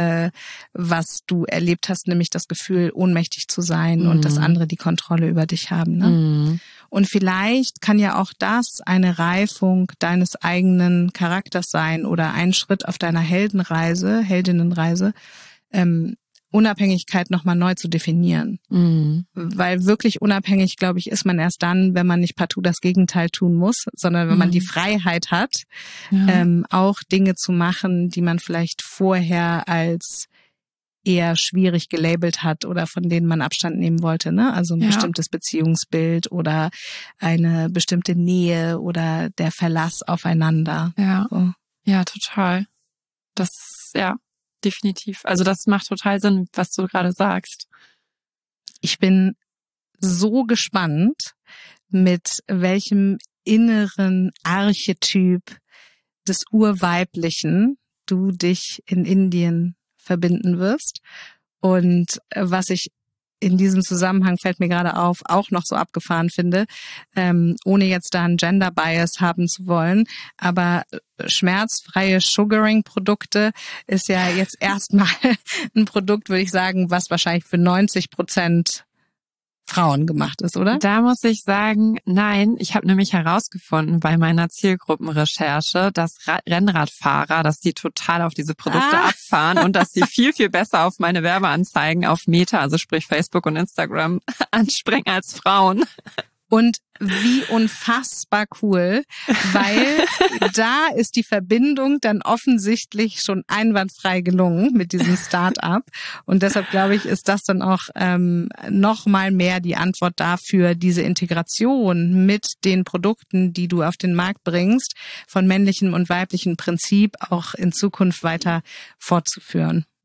was du erlebt hast, nämlich das Gefühl, ohnmächtig zu sein und dass andere die Kontrolle über dich haben. Ne? Und vielleicht kann ja auch das eine Reifung deines eigenen Charakters sein oder ein Schritt auf deiner Heldinnenreise, Unabhängigkeit nochmal neu zu definieren. Weil wirklich unabhängig, glaube ich, ist man erst dann, wenn man nicht partout das Gegenteil tun muss, sondern wenn man die Freiheit hat, auch Dinge zu machen, die man vielleicht vorher als eher schwierig gelabelt hat oder von denen man Abstand nehmen wollte, ne? Also ein bestimmtes Beziehungsbild oder eine bestimmte Nähe oder der Verlass aufeinander. Ja, so. Ja, total. Das, definitiv. Also das macht total Sinn, was du gerade sagst. Ich bin so gespannt, mit welchem inneren Archetyp des Urweiblichen du dich in Indien verbinden wirst. Und was ich in diesem Zusammenhang, fällt mir gerade auf, auch noch so abgefahren finde, ohne jetzt da einen Gender Bias haben zu wollen, aber schmerzfreie Sugaring-Produkte ist ja jetzt erstmal ein Produkt, würde ich sagen, was wahrscheinlich für 90% Frauen gemacht ist, oder? Da muss ich sagen, nein. Ich habe nämlich herausgefunden bei meiner Zielgruppenrecherche, dass Rennradfahrer, dass die total auf diese Produkte abfahren und dass die viel, viel besser auf meine Werbeanzeigen auf Meta, also sprich Facebook und Instagram, anspringen als Frauen. Und wie unfassbar cool, weil da ist die Verbindung dann offensichtlich schon einwandfrei gelungen mit diesem Start-up. Und deshalb glaube ich, ist das dann auch noch mal mehr die Antwort dafür, diese Integration mit den Produkten, die du auf den Markt bringst, von männlichem und weiblichem Prinzip auch in Zukunft weiter fortzuführen.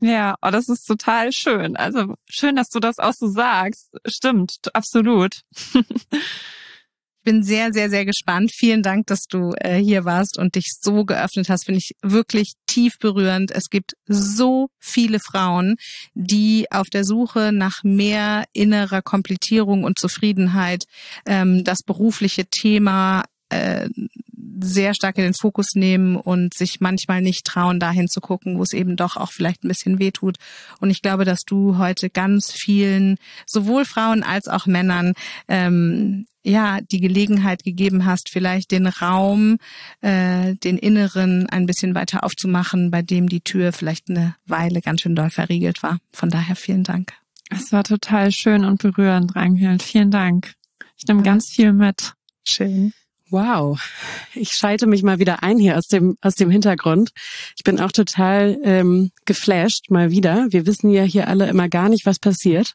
Ja, oh, das ist total schön. Also schön, dass du das auch so sagst. Stimmt, absolut. Ich bin sehr, sehr, sehr gespannt. Vielen Dank, dass du hier warst und dich so geöffnet hast. Finde ich wirklich tief berührend. Es gibt so viele Frauen, die auf der Suche nach mehr innerer Komplettierung und Zufriedenheit das berufliche Thema sehr stark in den Fokus nehmen und sich manchmal nicht trauen, dahin zu gucken, wo es eben doch auch vielleicht ein bisschen weh tut. Und ich glaube, dass du heute ganz vielen, sowohl Frauen als auch Männern, die Gelegenheit gegeben hast, vielleicht den Raum, den Inneren ein bisschen weiter aufzumachen, bei dem die Tür vielleicht eine Weile ganz schön doll verriegelt war. Von daher vielen Dank. Es war total schön und berührend, Ragnhild. Vielen Dank. Ich nehme ganz viel mit. Schön. Wow, ich schalte mich mal wieder ein hier aus dem Hintergrund. Ich bin auch total geflasht mal wieder. Wir wissen ja hier alle immer gar nicht, was passiert.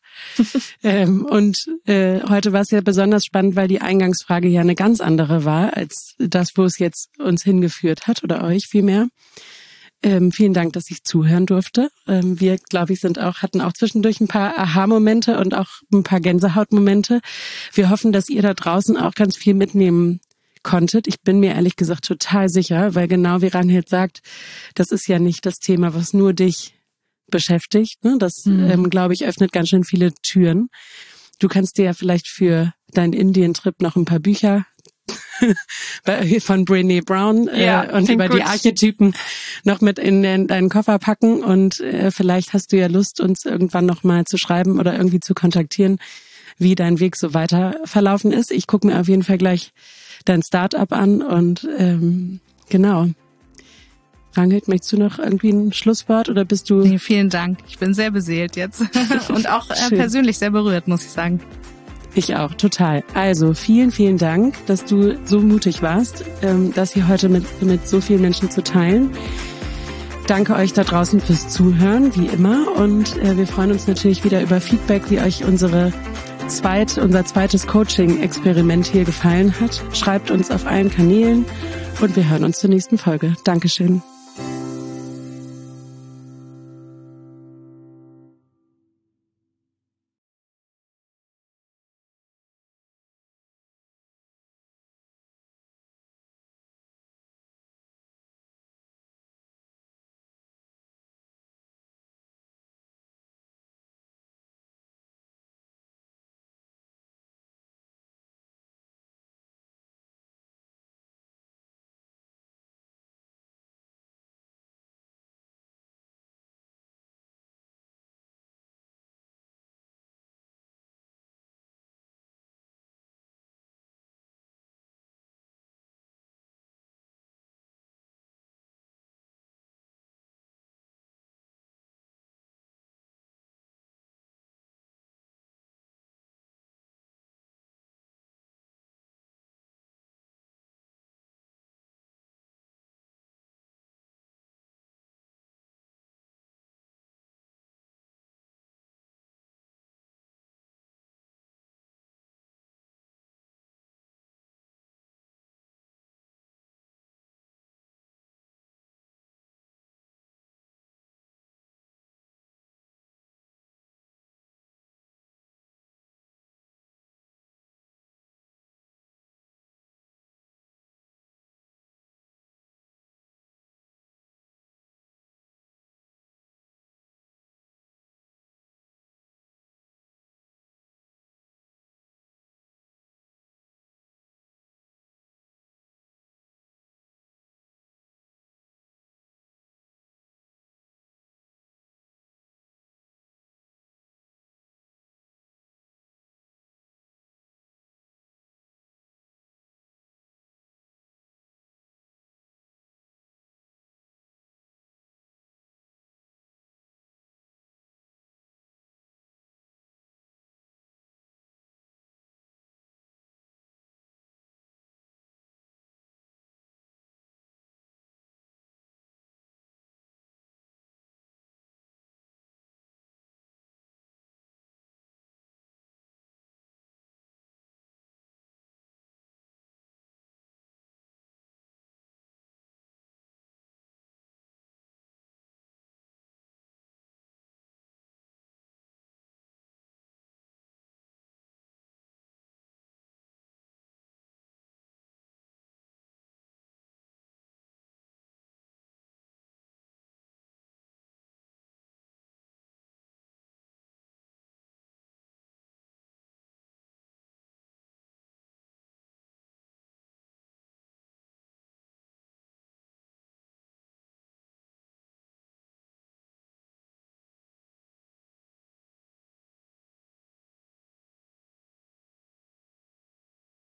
Heute war es ja besonders spannend, weil die Eingangsfrage ja eine ganz andere war als das, wo es jetzt uns hingeführt hat oder euch vielmehr. Vielen Dank, dass ich zuhören durfte. Wir, glaube ich, hatten auch zwischendurch ein paar Aha-Momente und auch ein paar Gänsehautmomente. Wir hoffen, dass ihr da draußen auch ganz viel mitnehmen konntet. Ich bin mir ehrlich gesagt total sicher, weil genau wie Ragnhild sagt, das ist ja nicht das Thema, was nur dich beschäftigt. Ne? Das, glaube ich, öffnet ganz schön viele Türen. Du kannst dir ja vielleicht für deinen Indien-Trip noch ein paar Bücher von Brené Brown und über die Archetypen noch mit in deinen Koffer packen und vielleicht hast du ja Lust, uns irgendwann noch mal zu schreiben oder irgendwie zu kontaktieren, wie dein Weg so weiter verlaufen ist. Ich gucke mir auf jeden Fall gleich dein Startup an und genau. Ragnhild, möchtest du noch irgendwie ein Schlusswort oder bist du... Nee, vielen Dank. Ich bin sehr beseelt jetzt und auch persönlich sehr berührt, muss ich sagen. Ich auch, total. Also vielen, vielen Dank, dass du so mutig warst, das hier heute mit so vielen Menschen zu teilen. Danke euch da draußen fürs Zuhören, wie immer. Und wir freuen uns natürlich wieder über Feedback, wie euch unser zweites Coaching-Experiment hier gefallen hat. Schreibt uns auf allen Kanälen und wir hören uns zur nächsten Folge. Dankeschön.